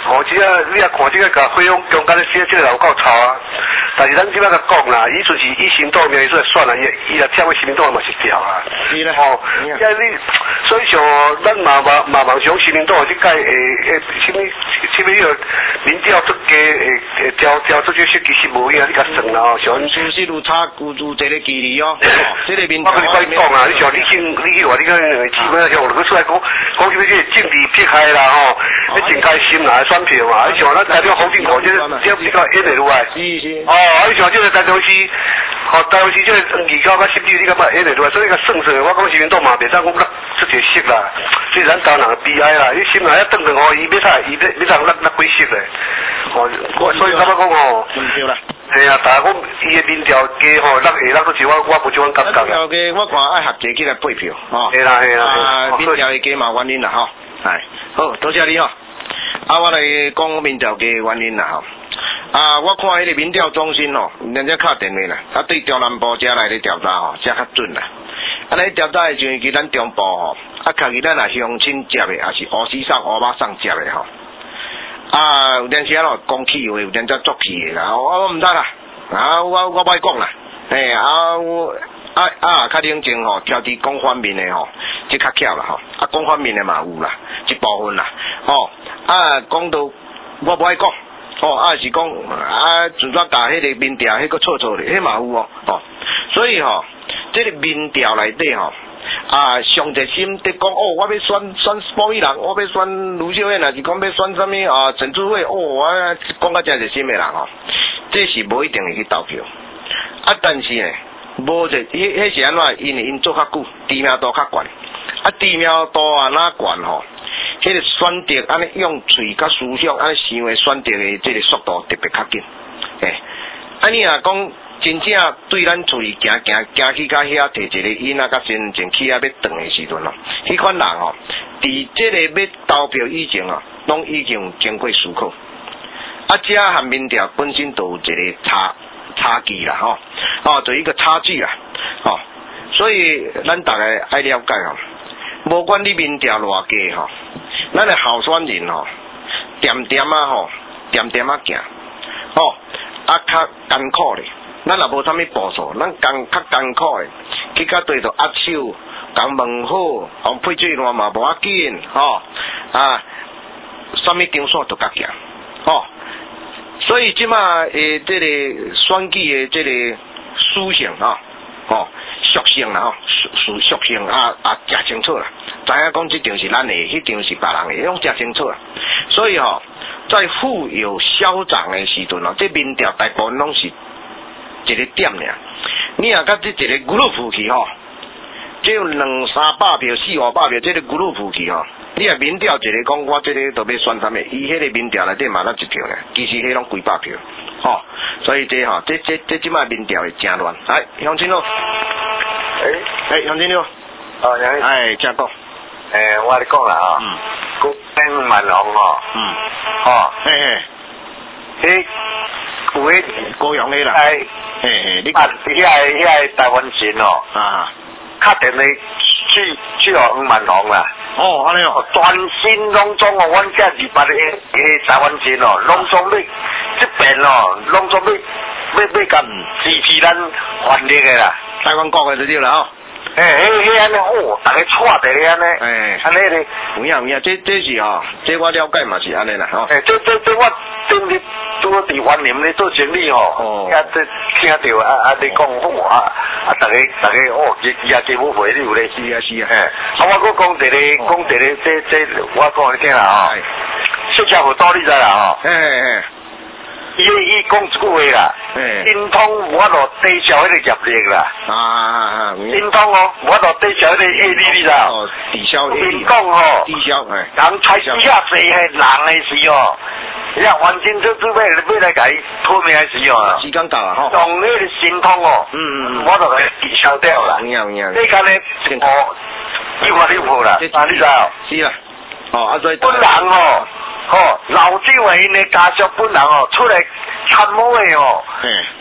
哦，即个你啊看即个甲费用中间写即个有够臭啊！但是咱即摆甲讲啦，伊就是以行动名义说算啦，伊伊来签个行动嘛是调啊。是啦。哦，因为你所以像咱嘛嘛嘛望想行动即届诶诶，什么什么迄个民调出家诶诶调调出这些其实无影，你甲算啦哦。像事实有差有有一个距离哦。这个民调。我跟你讲啊，你像你先你去话你讲基本上像你出来讲讲什么即个政治迫害啦吼，你真开心啦选票嘛，你像咱台中黄金国这这比较演得出来。是是。哦，你像这个台中市，吼台中市这个二九甲十二，你感觉演得出来，所以甲算算，我讲是运动嘛，袂使讲咱出一个色啦，所以咱台人悲哀啦，你心内要等等吼，伊要啥，伊要要让咱咱几色嘞，吼，我所以感觉讲吼。对啦。系啊，但系我伊个民调加吼，咱下咱都是我我不就阮感觉。民调加我看爱合齐起来配票，吼。 系啦系啦。 啊，民调加嘛原因啦，吼。系，好，多谢你吼。啊，我来讲民调加原因啦，吼。啊，我看迄个民调中心吼，人家敲电话啦，啊对中南部遮来咧调查吼，遮较准啦。啊，来调查诶时阵，其咱中部吼，啊，靠其咱也乡亲接诶，也是乌丝送、乌巴送接诶吼。啊，有阵时啊咯讲气话，有阵则作气诶啦，我我毋知啦，啊，我我歹讲啦，嘿，啊，我啊啊，较冷静吼，挑伫讲反面诶吼，即较巧啦吼，啊，讲反面诶嘛有啦，一部分啦，吼，啊，讲到我无爱讲，吼，啊是讲啊，纯粹甲迄个民调迄个错错咧，迄嘛有哦，吼，所以吼，即个民调内底吼。啊，上一心伫讲哦，我要选选某一人，我要选卢秀燕，还是讲要选什么啊？陈志伟哦，我讲到真热心的人吼，这是无一定会去投票。啊，但是呢，无就迄迄是安怎？因为因做较久，知名度较悬。啊，知名度啊哪悬吼？迄个选择安尼用嘴甲思想安尼想的选择的这个速度特别较紧。诶，啊你若讲。真正对咱厝里行行行去到遐，摕一个囡仔甲身份证去遐要转的时阵咯，迄款人吼，伫即个要投票以前哦，拢已经有经过思考。啊，遮和民调本身都有一个差差距啦，吼，哦，就一个差距啦，吼，所以咱大家爱了解吼，无管你民调偌低吼，咱的候选人吼，点点啊吼，点点啊行，吼，啊较艰苦咧。咱也无啥物步数，咱艰较艰苦诶，去到对着握手，讲问好，讲配水烂嘛无要紧，吼啊，啥物场所都甲行，吼，所以即马诶，即个选举诶，即个属性啊，吼属性啦，吼属属性啊啊，食清楚啦，知影讲即场是咱诶，迄场是别人诶，拢食清楚啦，所以吼，在富有消长诶时阵哦，即民调大部分拢是。一个点尔，你若甲即一个 group 去吼，即有两三百票、四五百票，即个 group 去吼，你若民调一个讲我即个都要选啥物，伊迄个民调内底嘛咱一票咧，其实迄拢几百票，吼，所以这吼，这这这即摆民调会真乱。来，乡亲咯， 诶， 诶，乡亲咯， 哦，乡亲， 哎，请讲， 诶，我咧讲啦吼， 嗯， 国兵万隆吼， 嗯， 吼， 嘿嘿， 迄有迄高雄诶啦。嘿嘿，你啊，遐个遐个台湾人哦， 啊， 敲电话去去互黄万隆啦。 哦，安尼哦， 全身拢总哦，阮遮二八个个台湾人哦，拢总要这边哦，拢总要要要甲支持咱反力个啦。 台湾国个就对啦吼。 诶，迄迄安尼哦，逐个错伫咧安尼。 诶， 安尼咧。 有影有影，这这是吼，这我了解嘛是安尼啦吼。 诶，这这这我顶日。拄好伫湾林咧做生意吼，啊，这听到啊啊你讲好啊啊，逐个逐个哦，也也几无回你有咧， 是啊是啊， 嘿，啊我搁讲一个讲一个，这这我讲你听啦吼，社交辅导你知啦吼， 嘿嘿嘿， 伊伊讲一句话啦，心通我落抵消迄个业力啦， 啊啊啊， 心通哦，我落抵消迄个业力你知啦， 哦，抵消业力， 讲吼， 抵消，哎， 人才底下侪系人诶时哦。呀，环境做做要要来甲伊拖命时哦， 时间到啦吼， 用迄个心通哦，嗯嗯，我就来抵消掉啦。 有影有影， 这间咧哦，你话你好啦，啊你知哦？ 是啦，哦啊所以本人哦，吼老周诶因诶家属本人哦出来参谋诶哦，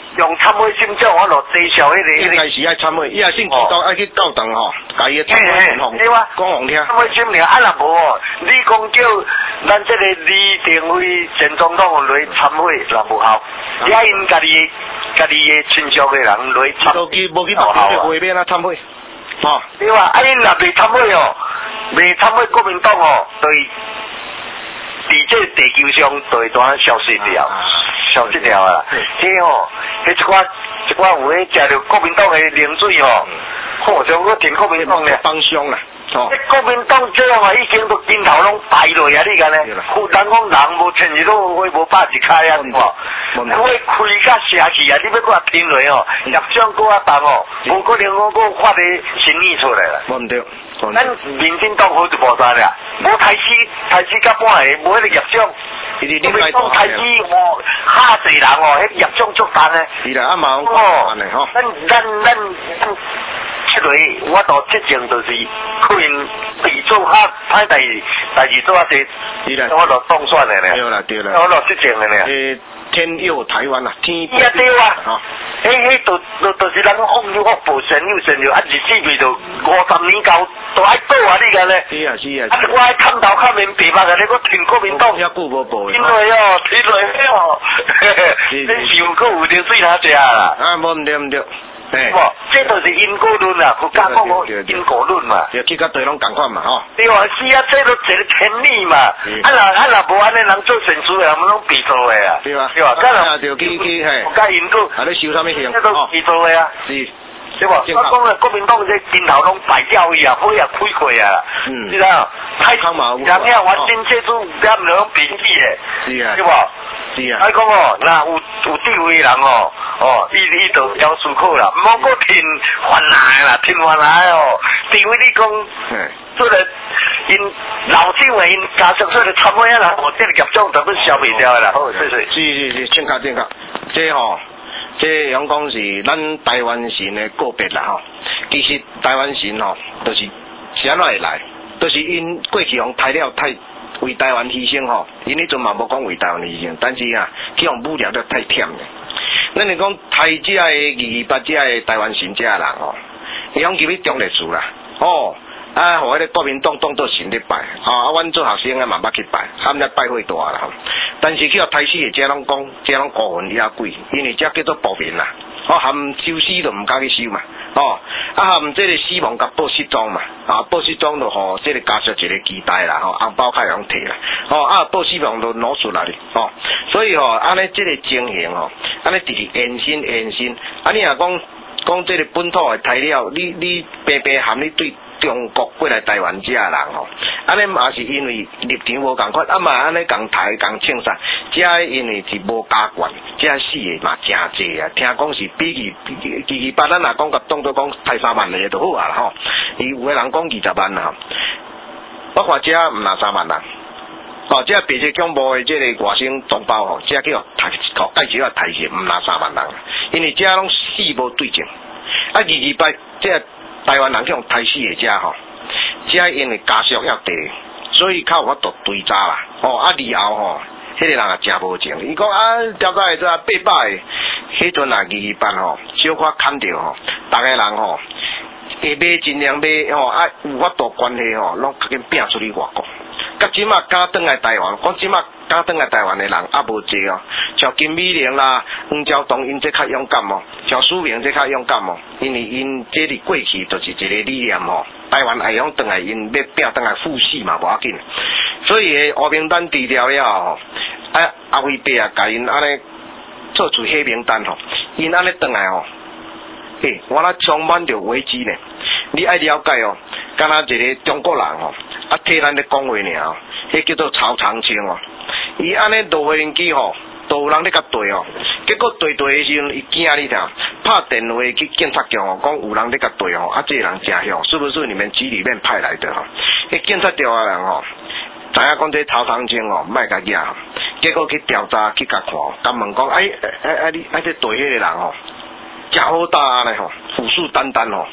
用参会心照，我落介绍迄个。 应该是爱参会，伊也信基督爱去教堂吼，家己参会讲讲讲听。 参会心了，啊若无哦，你讲叫咱这个李登辉前总统来参会，若无效，也因家己家己的亲属的人来参。 无去无去别个会面啊参会，吼。 对哇，啊因若未参会哦，未参会国民党哦，对。伫这地球上就会当消失掉，消失掉啊！这吼，迄一寡一寡有迄食着国民党的冷水吼，好像我听国民党咧帮凶啦。哦， 国民党这样啊，已经都肩头拢败落啊！你讲咧，人讲人无千日都花无百日开啊，哇！我开甲社气啊，你要搁啊拼落哦，业障搁啊重哦，无可能我搁发个新意出来啦。 无毋对。 咱民进党好就无啥啦，无台市台市甲半个，无迄个业障。国民党台市哦，哈侪人哦，迄业障足重咧。 是啦，啊嘛讲哦， 咱咱咱出来，我都即种就是可能被做哈歹代志，代志做啊侪，我就当选的咧。 对啦对啦， 我就即种的咧。 诶，天佑台湾啊，天。 伊啊对啊。迄迄都都都是咱放有福报，神有神有，啊日子未到五十年到都爱倒啊！你讲咧？ 是啊是啊。 啊，我爱看头看面白目啊！你我听国民党。 遐久无报。 因为哦，听落哦，你想过有点水哪食啦？ 啊，无毋对毋对。嘿。 哇，这都是因果论啦，国家讲个因果论嘛。 就去甲对拢共款嘛吼。 对啊，是啊，这都一个天理嘛。啊若啊若无安尼人做善事的，人拢被做的啊。 对啊。 对啊， 干若就去去嘿。 国家因果。 啊，你受啥物刑？ 这都被做的啊。 是。 对吧？我讲了，国民党这肩头拢败掉伊啊，火也开过啊，嗯，是啊，太康嘛，人遐完全接触，咱唔能平气的， 是啊， 对吧？ 是啊。 I 讲哦，那有有地位的人哦，哦，伊伊就要思考啦，唔好搁听原来啦，听原来哦，地位你讲，嗯，做了因老政的因家属做了参会啊啦，我这个业障都要消灭掉的啦，好，谢谢。 是是是，正确正确，这吼。这样讲是咱台湾神的个别啦吼，其实台湾神吼，就是是安怎会来，就是因过去用太了太为台湾牺牲吼，因迄阵嘛无讲为台湾牺牲，但是啊，去用武力得太忝咧。咱是讲台遮的二二八遮的台湾神遮人吼，伊讲入去中烈祠啦，哦。啊，互迄个国民党当作神咧拜，吼、哦、啊，阮做学生啊嘛捌去拜，啊，毋则拜会大啦吼。但是去到台视的遮拢讲，遮拢孤魂野鬼，因为遮叫做暴民啦，哦，含收尸都毋敢去收嘛，哦，啊含即个死亡甲报失踪嘛，啊报失踪就互即个家属一个期待啦，吼、哦，红包开用摕啦，哦啊报死亡就攞出来哩，哦，所以吼安尼即个情形吼，安尼直直延伸延伸，啊你若讲讲即个本土的材料，你你白白含你对。中国过来台湾遮人吼，安尼嘛是因为立场无共款，啊嘛安尼共台共庆杀，遮因为是无加权，遮死的嘛真济啊，听讲是比起其他咱若讲甲当作讲太三万个就好啊啦吼，伊有个人讲二十万啦，包括遮毋若三万人，哦，遮白色恐怖的即个外省同胞吼，遮叫台搞介绍啊台式毋若三万人，因为遮拢死无对症，啊二二八遮。台湾人去用台死的遮吼，遮因为家属要地，所以较有法度追查啦。哦，啊，以后吼，迄、那个人也真无情。伊讲啊，调查会做啊，八百个，迄阵啊，二二八吼，小可砍着吼，逐个人吼，下买尽量买吼，啊，有法度关系吼，拢紧摒出去外国。甲即马敢转来台湾，讲即马敢转来台湾的人也无济哦，像金美玲啦、黄昭东因这较勇敢哦，像苏明这较勇敢哦，因为因这伫过去就是一个理念哦，台湾会用转来因要拼转来复死嘛无要紧，所以黑名单低调了吼，啊阿辉伯啊，甲因安尼做出黑名单吼，因安尼转来吼，嘿，我那充满着危机呢，你爱了解哦，敢若一个中国人吼。啊，替咱咧讲话尔，迄叫做曹长青哦。伊安尼落飞机吼，都有人咧甲对哦。结果对对的时阵，伊惊你听，拍电话去警察局哦，讲有人咧甲对哦。啊，这个人真凶，是不是你们局里面派来的哈？迄警察局的人吼，知影讲这曹长青哦，卖甲惹，结果去调查去甲看，甲问讲，哎哎哎，你哎这对迄个人吼，真好打咧吼，虎视眈眈吼，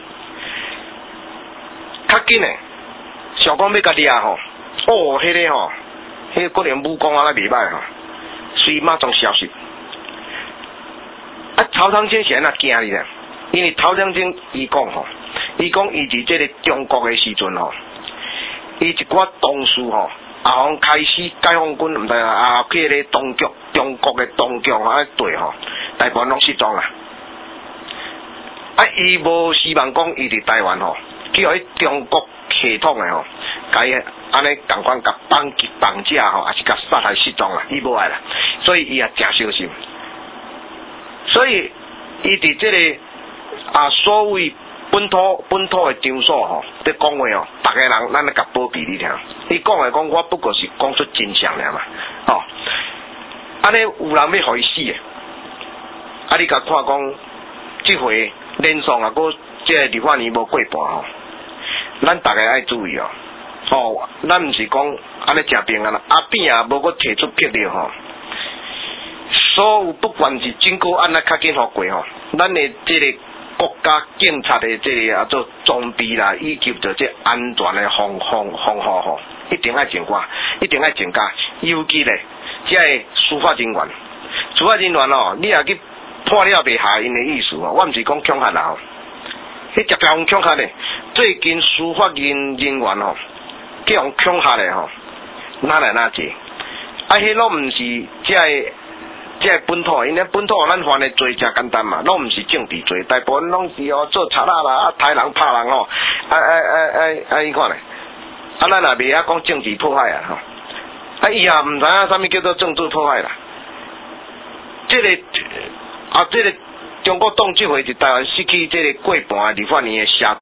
较紧诶。想讲要甲掠吼，哦，迄、那个吼，迄、那个可能武功啊，那袂歹吼，随马上消息。 啊，曹长青是安那惊哩咧？因为曹长青伊讲吼，伊讲伊伫即个中国的时阵吼，伊一寡同事吼，啊，方开始解放军毋知啊，去个当局中国的当局啊对吼，大部分拢失踪啊。啊，伊无希望讲伊伫台湾吼，去互迄中国系统的吼，甲伊安尼共款甲绑绑架吼，还是甲杀害失踪啊，伊无爱啦，所以伊也诚小心。所以伊伫即个啊所谓本土本土的场所吼，伫讲话吼，逐个人咱咧甲保庇你听。伊讲的讲，我不过是讲出真相尔嘛，吼、哦。安尼有人要互伊死的，啊你甲看讲，即回连爽啊，搁即个立法年无过半吼，咱逐个爱注意哦。哦，咱毋是讲安尼食平安啦，阿扁也无搁提出魄力吼。所有不管是经过安那较紧互过吼，咱的即个国家警察的即个啊做装备啦，以及着即安全的防防防护吼，一定爱增加，一定爱增加。尤其咧，即个司法人员，司法人员哦，你也去破了袂下因的意思哦，我毋是讲恐吓啦吼，迄直条恐吓咧，最近司法人人员吼，去用恐吓咧吼，哪来哪济？啊，迄拢毋是即个。即个本土，因为本土咱犯的罪真简单嘛，拢毋是政治罪，大部分拢是哦做贼啦啦，啊杀人拍人哦，啊啊啊啊啊！你看咧，啊咱也袂晓讲政治迫害啊吼，啊伊也毋知影啥物叫做政治迫害啦。即、这个啊，即、这个中国党即回是台湾失去即个过半的立法院的社